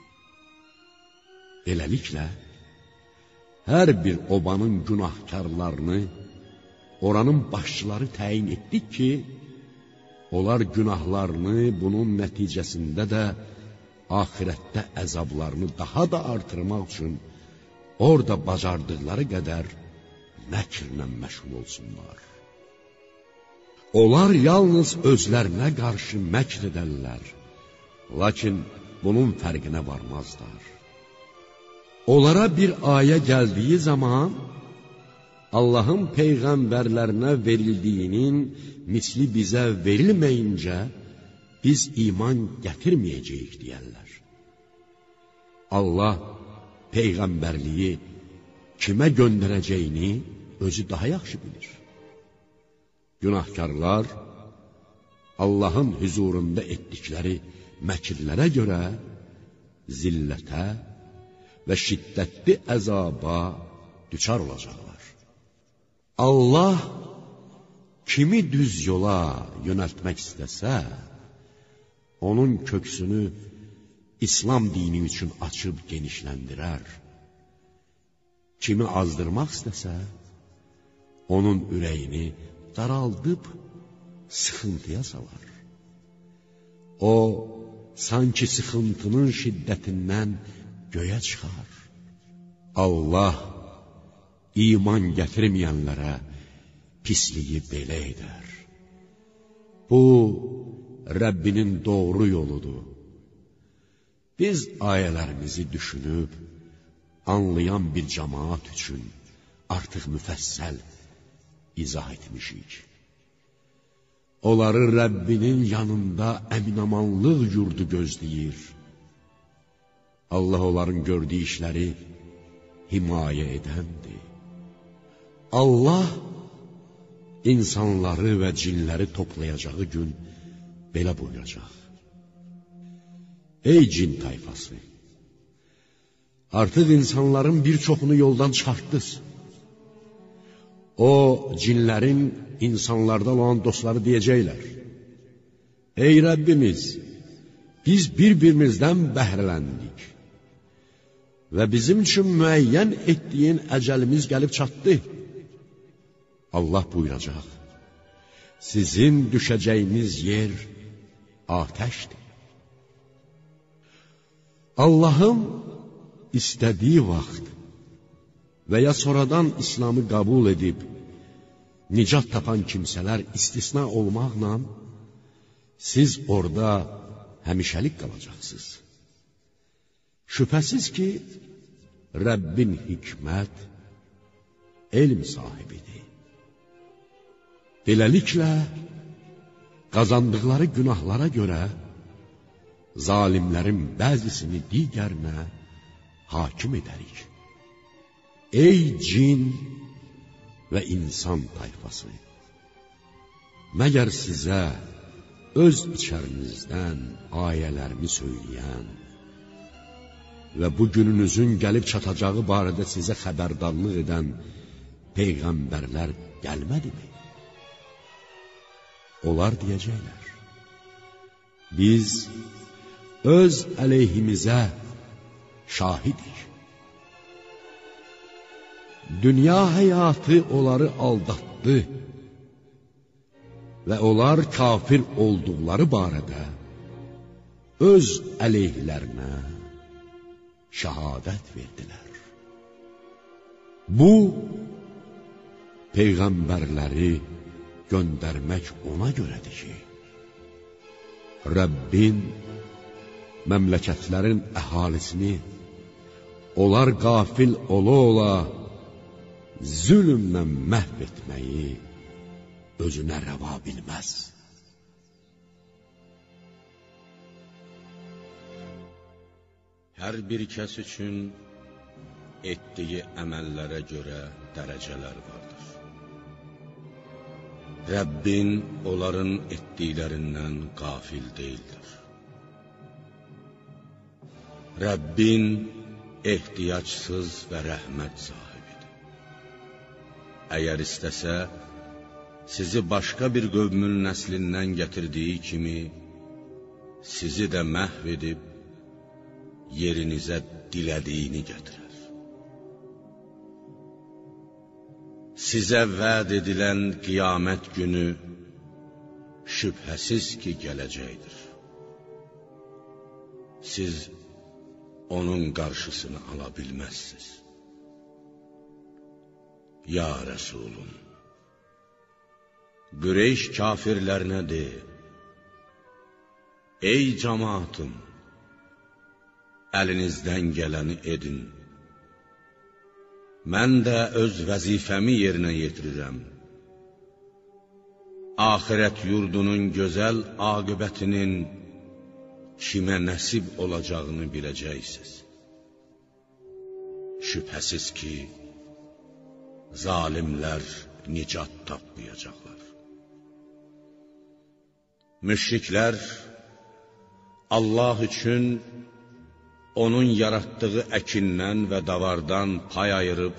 Speaker 1: Beləliklə, hər bir obanın günahkarlarını oranın başçıları təyin etdik ki, onlar günahlarını bunun nəticəsində də axirətdə əzablarını daha da artırmaq üçün orada bacardıqları qədər məkrlə məşğul olsunlar. Onlar yalnız özlərinə qarşı məkr edərlər, lakin bunun fərqinə varmazlar. Onlara bir ayə gəldiyi zaman, Allahın peyğəmbərlərinə verildiyinin misli bizə verilməyincə, biz iman gətirməyəcəyik deyərlər. Allah peyğəmbərliyi kimə göndərəcəyini özü daha yaxşı bilir. Günahkarlar Allahın huzurunda etdikləri məkirlərə görə zillətə və şiddətli əzaba düçar olacaqlar. Allah kimi düz yola yönəltmək istəsə, onun köksünü İslam dini üçün açıb genişləndirər. Kimi azdırmaq istəsə, onun ürəyini daraldıb sıxıntıya salar. O, sanki sıxıntının şiddətindən göyə çıxar. Allah iman gətirməyənlərə pisliyi belə edər. Bu, Rəbbinin doğru yoludur. Biz ayələrimizi düşünüb, anlayan bir cəmaat üçün artıq müfəssəl izah etmişik. Onları Rəbbinin yanında əminamanlıq yurdu gözləyir. Allah onların gördüyü işləri himayə edəndir. Allah insanları və cinləri toplayacağı gün belə buyuracaq. Ey cin tayfası! Artıq insanların bir çoxunu yoldan çıxartdınız. O, cinlərin insanlardan olan dostları deyəcəklər. Ey Rəbbimiz! biz bir-birimizdən bəhrələndik və bizim üçün müəyyən etdiyin əcəlimiz gəlib çatdı. Allah buyuracaq, sizin düşəcəyiniz yer atəşdir. Allahın istədiyi vaxt və ya sonradan İslamı qəbul edib, nicat tapan kimsələr istisna olmaqla, siz orada həmişəlik qalacaqsınız. Şübhəsiz ki, Rəbbin hikmət, elm sahibidir. Beləliklə, qazandıqları günahlara görə, zalimlərin bəzisini digərinə hakim edərik. Ey cin və insan tayfası! Məgər sizə öz içərinizdən ayələrimi söyləyən və bu gününüzün gəlib çatacağı barədə sizə xəbərdarlıq edən peyğəmbərlər gəlmədimi? Onlar deyəcəklər, biz öz əleyhimizə şahidik. Dünya həyatı onları aldatdı və onlar kafir olduqları barədə öz əleyhlərinə şəhadət verdilər. Bu, peyğəmbərləri göndərmək ona görədir ki, Rəbbin məmləkətlərin əhalisini onlar qafil ola-ola zülmlə məhv etməyi özünə rəva bilməz.
Speaker 2: Hər bir kəs üçün etdiyi əməllərə görə dərəcələr vardır. Rəbbin onların etdiklərindən qafil deyildir. Rəbbin ehtiyacsız və rəhmət sahibidir. Əgər istəsə, sizi başqa bir qövmün nəslindən gətirdiyi kimi, sizi də məhv edib, yerinizə dilədiyini gətirər. Sizə vəd edilən qiyamət günü şübhəsiz ki, gələcəkdir. Siz onun qarşısını ala bilməzsiniz. Ya Rəsulum, Qureyş kafirlərinə de, ey cəmaatım, əlinizdən gələni edin. Mən də öz vəzifəmi yerinə yetirirəm. Axirət yurdunun gözəl aqibətinin kimə nəsib olacağını biləcəksiniz. Şübhəsiz ki, zalimlər nicat tapmayacaqlar. Müşriklər Allah üçün onun yaratdığı əkindən və davardan pay ayırıb,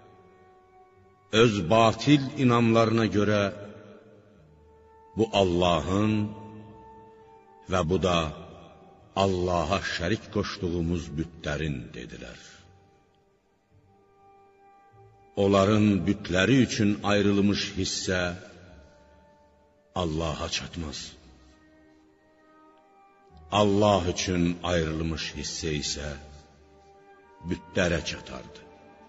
Speaker 2: öz batil inamlarına görə bu Allahın və bu da Allaha şərik qoşduğumuz bütlərin dedilər. Onların bütləri üçün ayrılmış hissə Allaha çatmaz. Allah üçün ayrılmış hissə isə bütlərə çatardı.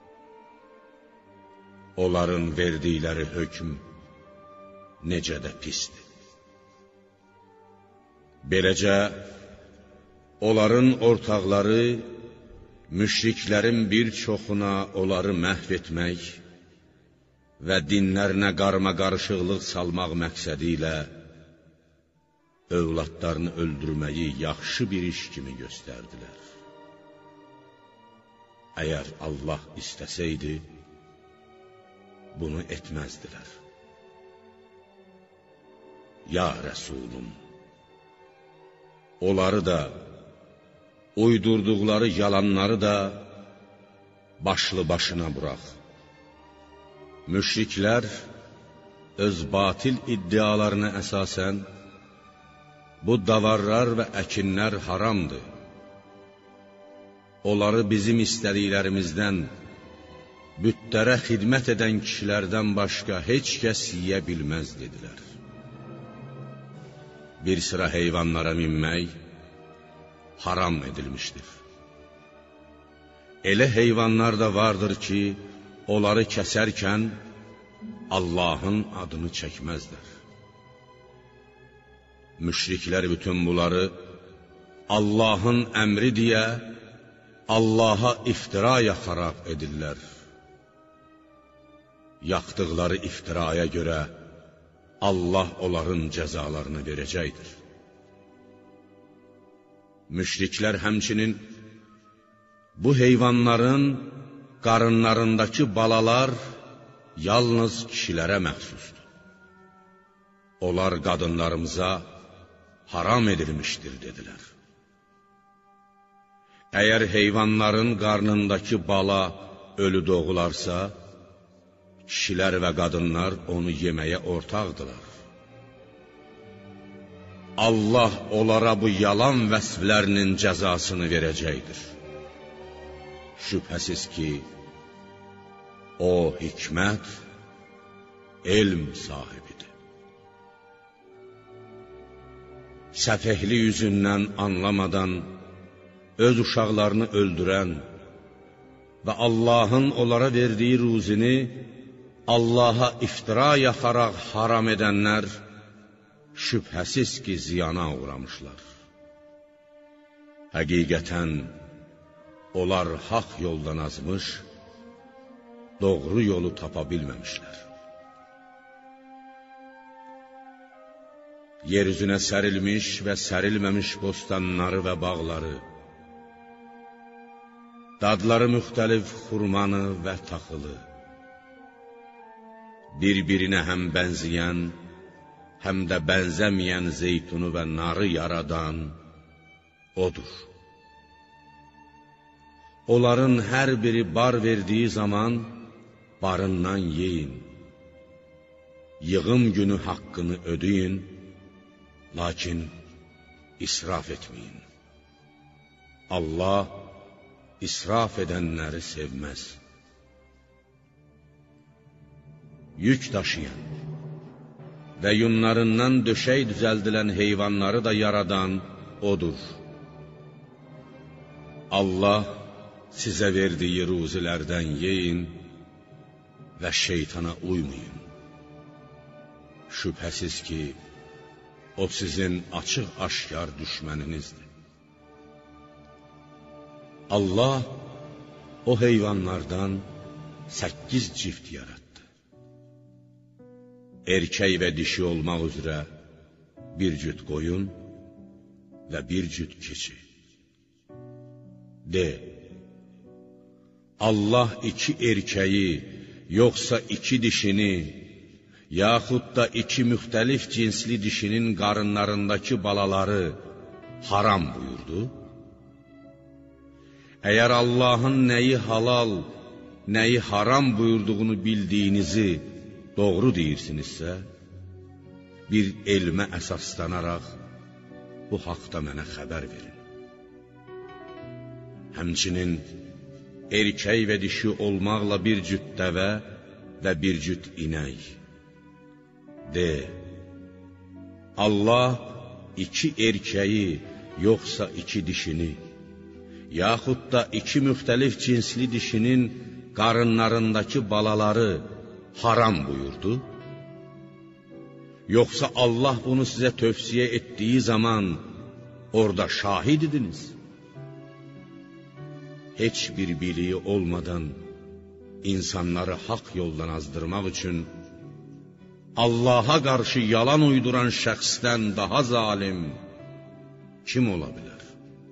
Speaker 2: Onların verdikləri hökm necə də pisdir. Beləcə, onların ortaqları, müşriklərin bir çoxuna onları məhv etmək və dinlərinə qarma-qarışıqlıq salmaq məqsədi ilə övladlarını öldürməyi yaxşı bir iş kimi göstərdilər. Əgər Allah istəsəydi, bunu etməzdilər. Ya Rəsulum, onları da, uydurduqları yalanları da başlı başına burax. Müşriklər öz batil iddialarına əsasən bu davarlar və əkinlər haramdır. Onları bizim istədiklərimizdən, bütlərə xidmət edən kişilərdən başqa heç kəs yiyə bilməz, dedilər. Bir sıra heyvanlara minmək haram edilmişdir. Elə heyvanlar da vardır ki, onları kəsərkən Allahın adını çəkməzlər. Müşriklər bütün bunları Allahın əmri deyə Allaha iftira yaxaraq edirlər. Yaxdıqları iftiraya görə Allah onların cəzalarını verəcəkdir. Müşriklər həmçinin bu heyvanların qarınlarındakı balalar yalnız kişilərə məxsusdur. Onlar qadınlarımıza haram edilmişdir, dedilər. Əgər heyvanların qarnındakı bala ölü doğularsa, kişilər və qadınlar onu yeməyə ortaqdırlar. Allah onlara bu yalan vəsflərinin cəzasını verəcəkdir. Şübhəsiz ki, o hikmət, elm sahibidir. Səfehlik yüzündən anlamadan öz uşaqlarını öldürən və Allahın onlara verdiyi ruzini Allaha iftira yaxaraq haram edənlər şübhəsiz ki, ziyana uğramışlar. Həqiqətən, onlar haqq yoldan azmış, doğru yolu tapa bilməmişlər. Yeryüzünə sərilmiş və sərilməmiş bostanları və bağları, dadları müxtəlif xurmanı və taxılı, bir-birinə həm bənzəyən, həm də bənzəməyən zeytunu və narı yaradan odur. Onların hər biri bar verdiyi zaman barından yeyin. Yığım günü haqqını ödeyin, lakin israf etməyin. Allah israf edənləri sevməz. Yük daşıyan və yunlarından döşək düzəldilən heyvanları da yaradan odur. Allah sizə verdiyi ruzilərdən yeyin və şeytana uymayın. Şübhəsiz ki, o sizin açıq-aşkar düşməninizdir. Allah o heyvanlardan 8 cift yarattı. Erkək və dişi olmaq üzrə bir cüt qoyun və bir cüt keçi. De, Allah 2 erkəyi, yoxsa 2 dişini, yaxud da 2 müxtəlif cinsli dişinin qarınlarındakı balaları haram buyurdu? Əgər Allahın nəyi halal, nəyi haram buyurduğunu bildiyinizi doğru deyirsinizsə, bir elmə əsaslanaraq bu haqda mənə xəbər verin. Həmçinin erkək və dişi olmaqla bir cüt dəvə və bir cüt inək. De, Allah 2 erkəyi, yoxsa 2 dişini, yaxud da 2 müxtəlif cinsli dişinin qarınlarındakı balaları haram buyurdu? Yoxsa Allah bunu sizə tövsiyə etdiyi zaman orada şahid idiniz? Heç bir biliyi olmadan insanları haqq yoldan azdırmaq üçün Allaha qarşı yalan uyduran şəxsdən daha zalim kim ola bilər?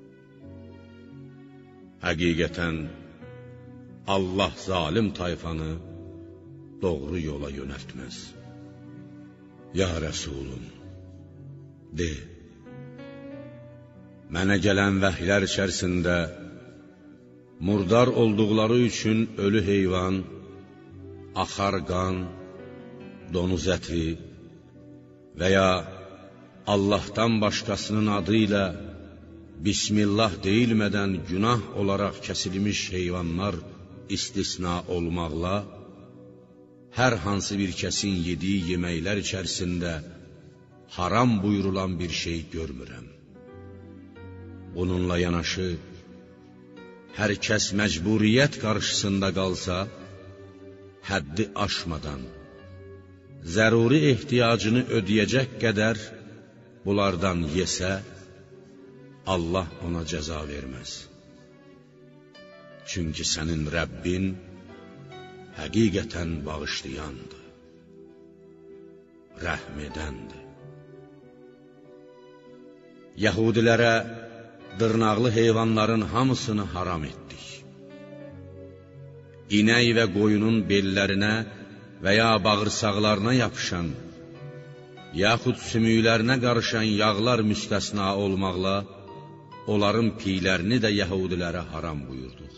Speaker 2: Həqiqətən, Allah zalim tayfanı doğru yola yönəltməz. Ya Rəsulum, de, mənə gələn vəhlər içərisində murdar olduqları üçün ölü heyvan, axar qan, donuz əti və ya Allahdan başqasının adı ilə Bismillah deyilmədən günah olaraq kəsilmiş heyvanlar istisna olmaqla, hər hansı bir kəsin yediyi yeməklər içərisində haram buyurulan bir şey görmürəm. Bununla yanaşı, hər kəs məcburiyyət qarşısında qalsa, həddi aşmadan, zəruri ehtiyacını ödəyəcək qədər bunlardan yesə, Allah ona cəza verməz. Çünki sənin Rəbbin həqiqətən bağışlayandır, rəhm edəndir. Yəhudilərə dırnaqlı heyvanların hamısını haram etdik. İnək və qoyunun bellərinə və ya bağırsaqlarına yapışan, yaxud sümüklərinə qarışan yağlar müstəsna olmaqla, onların piylərini də yəhudilərə haram buyurduq.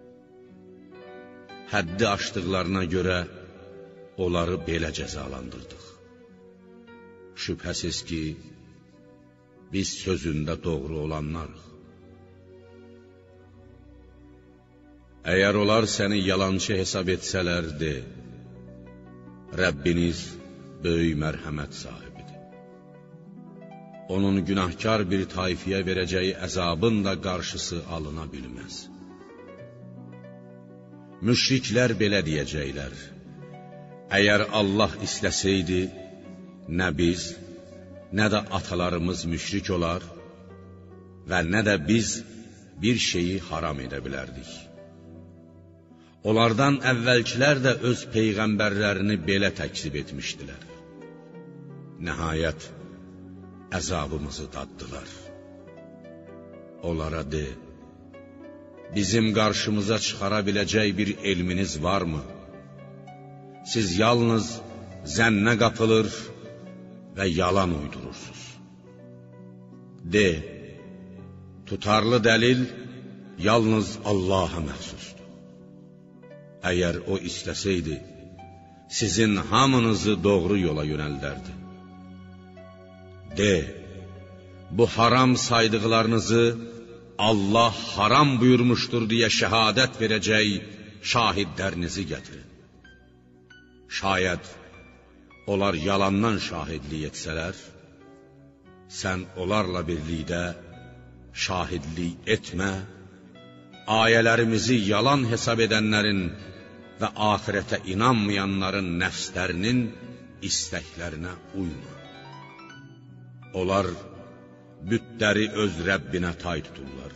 Speaker 2: Həddi aşdıqlarına görə onları belə cəzalandırdıq. Şübhəsiz ki, biz sözündə doğru olanlarıq. Əgər onlar səni yalançı hesab etsələr, de, Rəbbiniz böyük mərhəmət sahibidir. Onun günahkar bir tayfiyə verəcəyi əzabın da qarşısı alına bilməz. Müşriklər belə deyəcəklər: əgər Allah istəsəydi, nə biz, nə də atalarımız müşrik olar və nə də biz bir şeyi haram edə bilərdik. Onlardan əvvəlkilər də öz peyğəmbərlərini belə təkzib etmişdilər. Nəhayət, əzabımızı daddılar. Onlara de, bizim qarşımıza çıxara biləcək bir elminiz varmı? Siz yalnız zənnə qapılır və yalan uydurursunuz. De, tutarlı dəlil yalnız Allaha məxsusdur. Əgər o istəsəydi, sizin hamınızı doğru yola yönəldərdi. De, bu haram saydıqlarınızı Allah haram buyurmuşdur deyə şəhadət verəcək şahidlərinizi gətirin. Şayət onlar yalandan şahidlik etsələr, sən onlarla birlikdə şahidlik etmə, ayələrimizi yalan hesab edənlərin və axirətə inanmayanların nəfslərinin istəklərinə uyma. Onlar bütləri öz Rəbbinə tay tuturlar.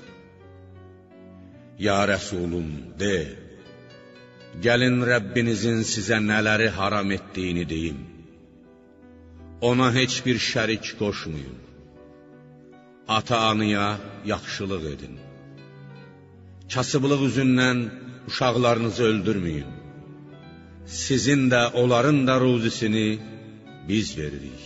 Speaker 2: Ya Rəsulum, de, gəlin Rəbbinizin sizə nələri haram etdiyini deyim. Ona heç bir şərik qoşmayın. Ata-anıya yaxşılıq edin. Kasıblıq üzündən uşaqlarınızı öldürməyin. Sizin də, onların da ruzisini biz veririk.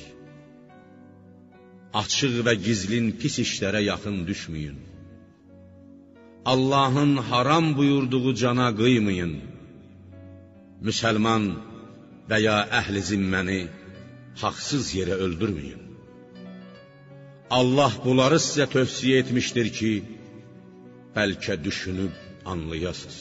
Speaker 2: Açıq və gizlin pis işlərə yaxın düşməyin. Allahın haram buyurduğu cana qıymayın. Müsəlman və ya əhl-i zimməni haqsız yerə öldürməyin. Allah bunları sizə tövsiyə etmişdir ki, bəlkə düşünüb anlayasınız.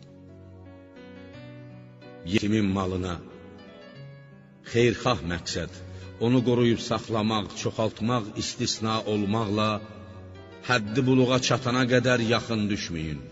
Speaker 2: Yetimin malına xeyrxah məqsəd, onu qoruyub saxlamaq, çoxaltmaq istisna olmaqla, həddi buluğa çatana qədər yaxın düşməyin.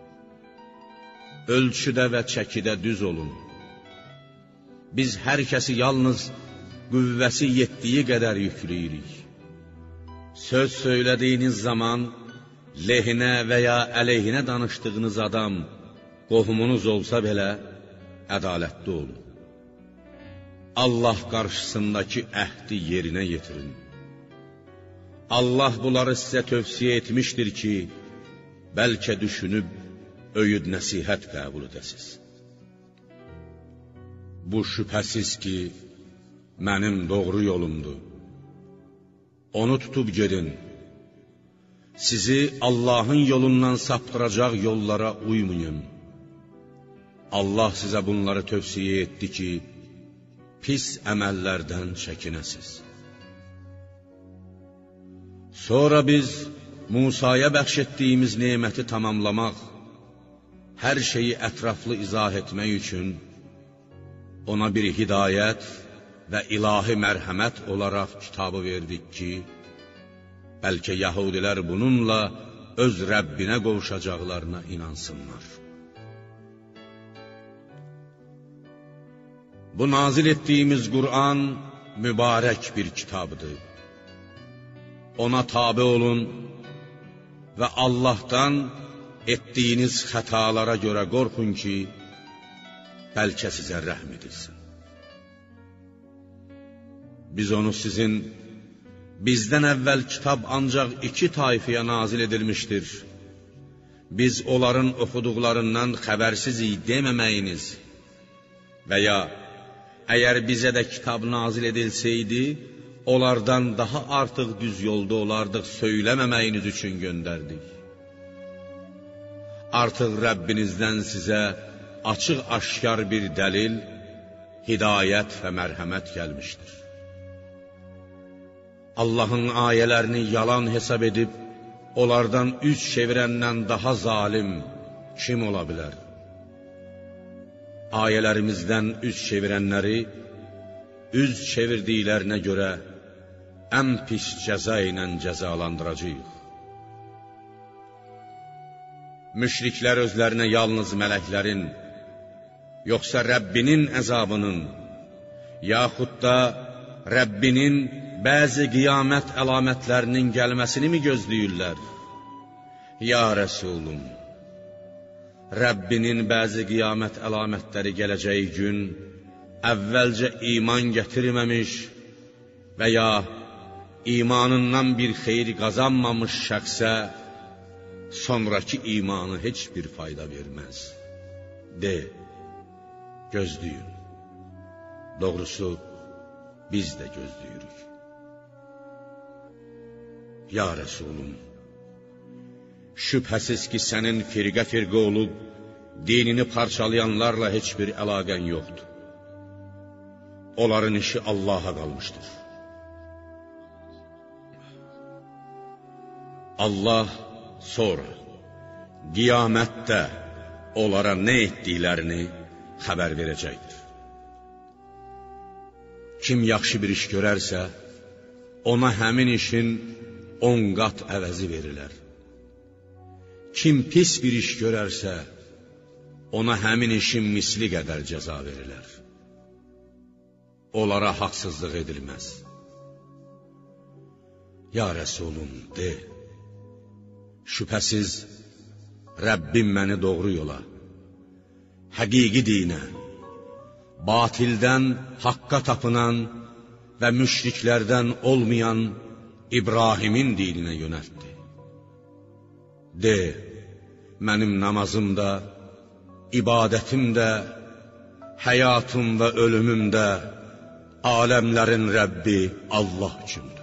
Speaker 2: Ölçüdə və çəkidə düz olun. Biz hər kəsi yalnız qüvvəsi yetdiyi qədər yükləyirik. Söz söylədiyiniz zaman, lehinə və ya əleyhinə danışdığınız adam qohumunuz olsa belə ədalətli olun. Allah qarşısındakı əhdi yerinə yetirin. Allah bunları sizə tövsiyə etmişdir ki, bəlkə düşünüb öyüd nəsihət qəbul edəsiz. Bu şübhəsiz ki, mənim doğru yolumdur. Onu tutub gedin. Sizi Allahın yolundan saptıracaq yollara uymayın. Allah sizə bunları tövsiyə etdi ki, pis əməllərdən çəkinəsiz. Sonra biz Musaya bəxş etdiyimiz neməti tamamlamaq, hər şeyi ətraflı izah etmək üçün ona bir hidayət və ilahi mərhəmət olaraq kitabı verdik ki, bəlkə yəhudilər bununla öz Rəbbinə qovuşacaqlarına inansınlar. Bu nazil etdiyimiz Qur'an mübarək bir kitabdır. Ona tabe olun və Allahdan etdiyiniz xətalara görə qorxun ki, bəlkə sizə rəhm edilsin. Biz onu sizin, bizdən əvvəl kitab ancaq 2 tayfaya nazil edilmişdir. Biz onların oxuduqlarından xəbərsizik deməməyiniz və ya əgər bizə də kitab nazil edilsəydi, onlardan daha artıq düz yolda olardıq söyləməməyiniz üçün göndərdik. Artıq Rəbbinizdən sizə açıq-aşkar bir dəlil, hidayət və mərhəmət gəlmişdir. Allahın ayələrini yalan hesab edib, onlardan üz çevirəndən daha zalim kim ola bilər? Ayələrimizdən üz çevirənləri, üz çevirdiklərinə görə ən pis cəza ilə cəzalandıracağıq. Müşriklər özlərinə yalnız mələklərin, yoxsa Rəbbinin əzabının, yaxud da Rəbbinin bəzi qiyamət əlamətlərinin gəlməsini mi gözləyirlər? Ya Rəsulum, Rəbbinin bəzi qiyamət əlamətləri gələcəyi gün əvvəlcə iman gətirməmiş və ya imanından bir xeyir qazanmamış şəxsə sonraki imanı heç bir fayda verməz. De, gözləyin. Doğrusu, biz də gözləyirik. Ya Rəsulum, şübhəsiz ki, sənin firqə-firqə olub, dinini parçalayanlarla heç bir əlaqən yoxdur. Onların işi Allaha qalmışdır. Allah sonra, qiyamətdə onlara nə etdiklərini xəbər verəcəkdir. Kim yaxşı bir iş görərsə, ona həmin işin 10 qat əvəzi verilər. Kim pis bir iş görərsə, ona həmin işin misli qədər cəza verilər. Onlara haqsızlıq edilməz. Ya Rəsulum, de, şübhəsiz Rəbbim məni doğru yola, həqiqi dinə, batildən haqqa tapınan və müşriklərdən olmayan İbrahimin dininə yönəltdi. De, mənim namazım da, ibadətim də, həyatım və ölümüm də aləmlərin Rəbbi Allah üçündür.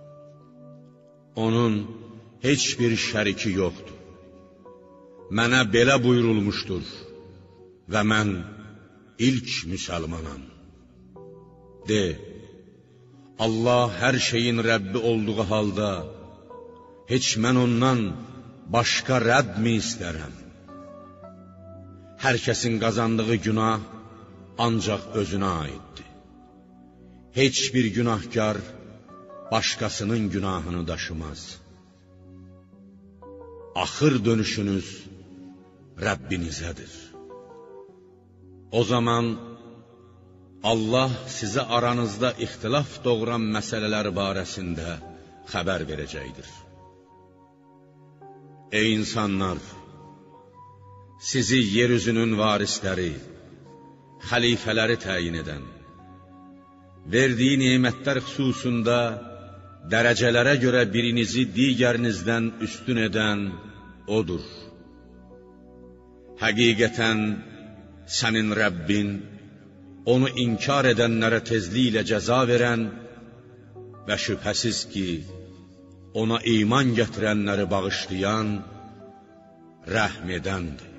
Speaker 2: Onun heç bir şəriki yoxdur. Mənə belə buyurulmuşdur və mən ilk müsəlmanam. De, Allah hər şeyin Rəbbi olduğu halda, heç mən ondan başqa Rəbb mi istərəm? Hər kəsin qazandığı günah ancaq özünə aiddir. Heç bir günahkar başqasının günahını daşımaz. Axır dönüşünüz Rəbbinizədir. O zaman Allah sizə aranızda ixtilaf doğuran məsələlər barəsində xəbər verəcəkdir. Ey insanlar! Sizi yeryüzünün varisləri, xəlifələri təyin edən, verdiyi nemətlər xüsusunda dərəcələrə görə birinizi digərinizdən üstün edən O'dur. Həqiqətən sənin Rəbbin, onu inkar edənlərə tezliklə cəza verən və şübhəsiz ki, ona iman gətirənləri bağışlayan, rəhm edəndir.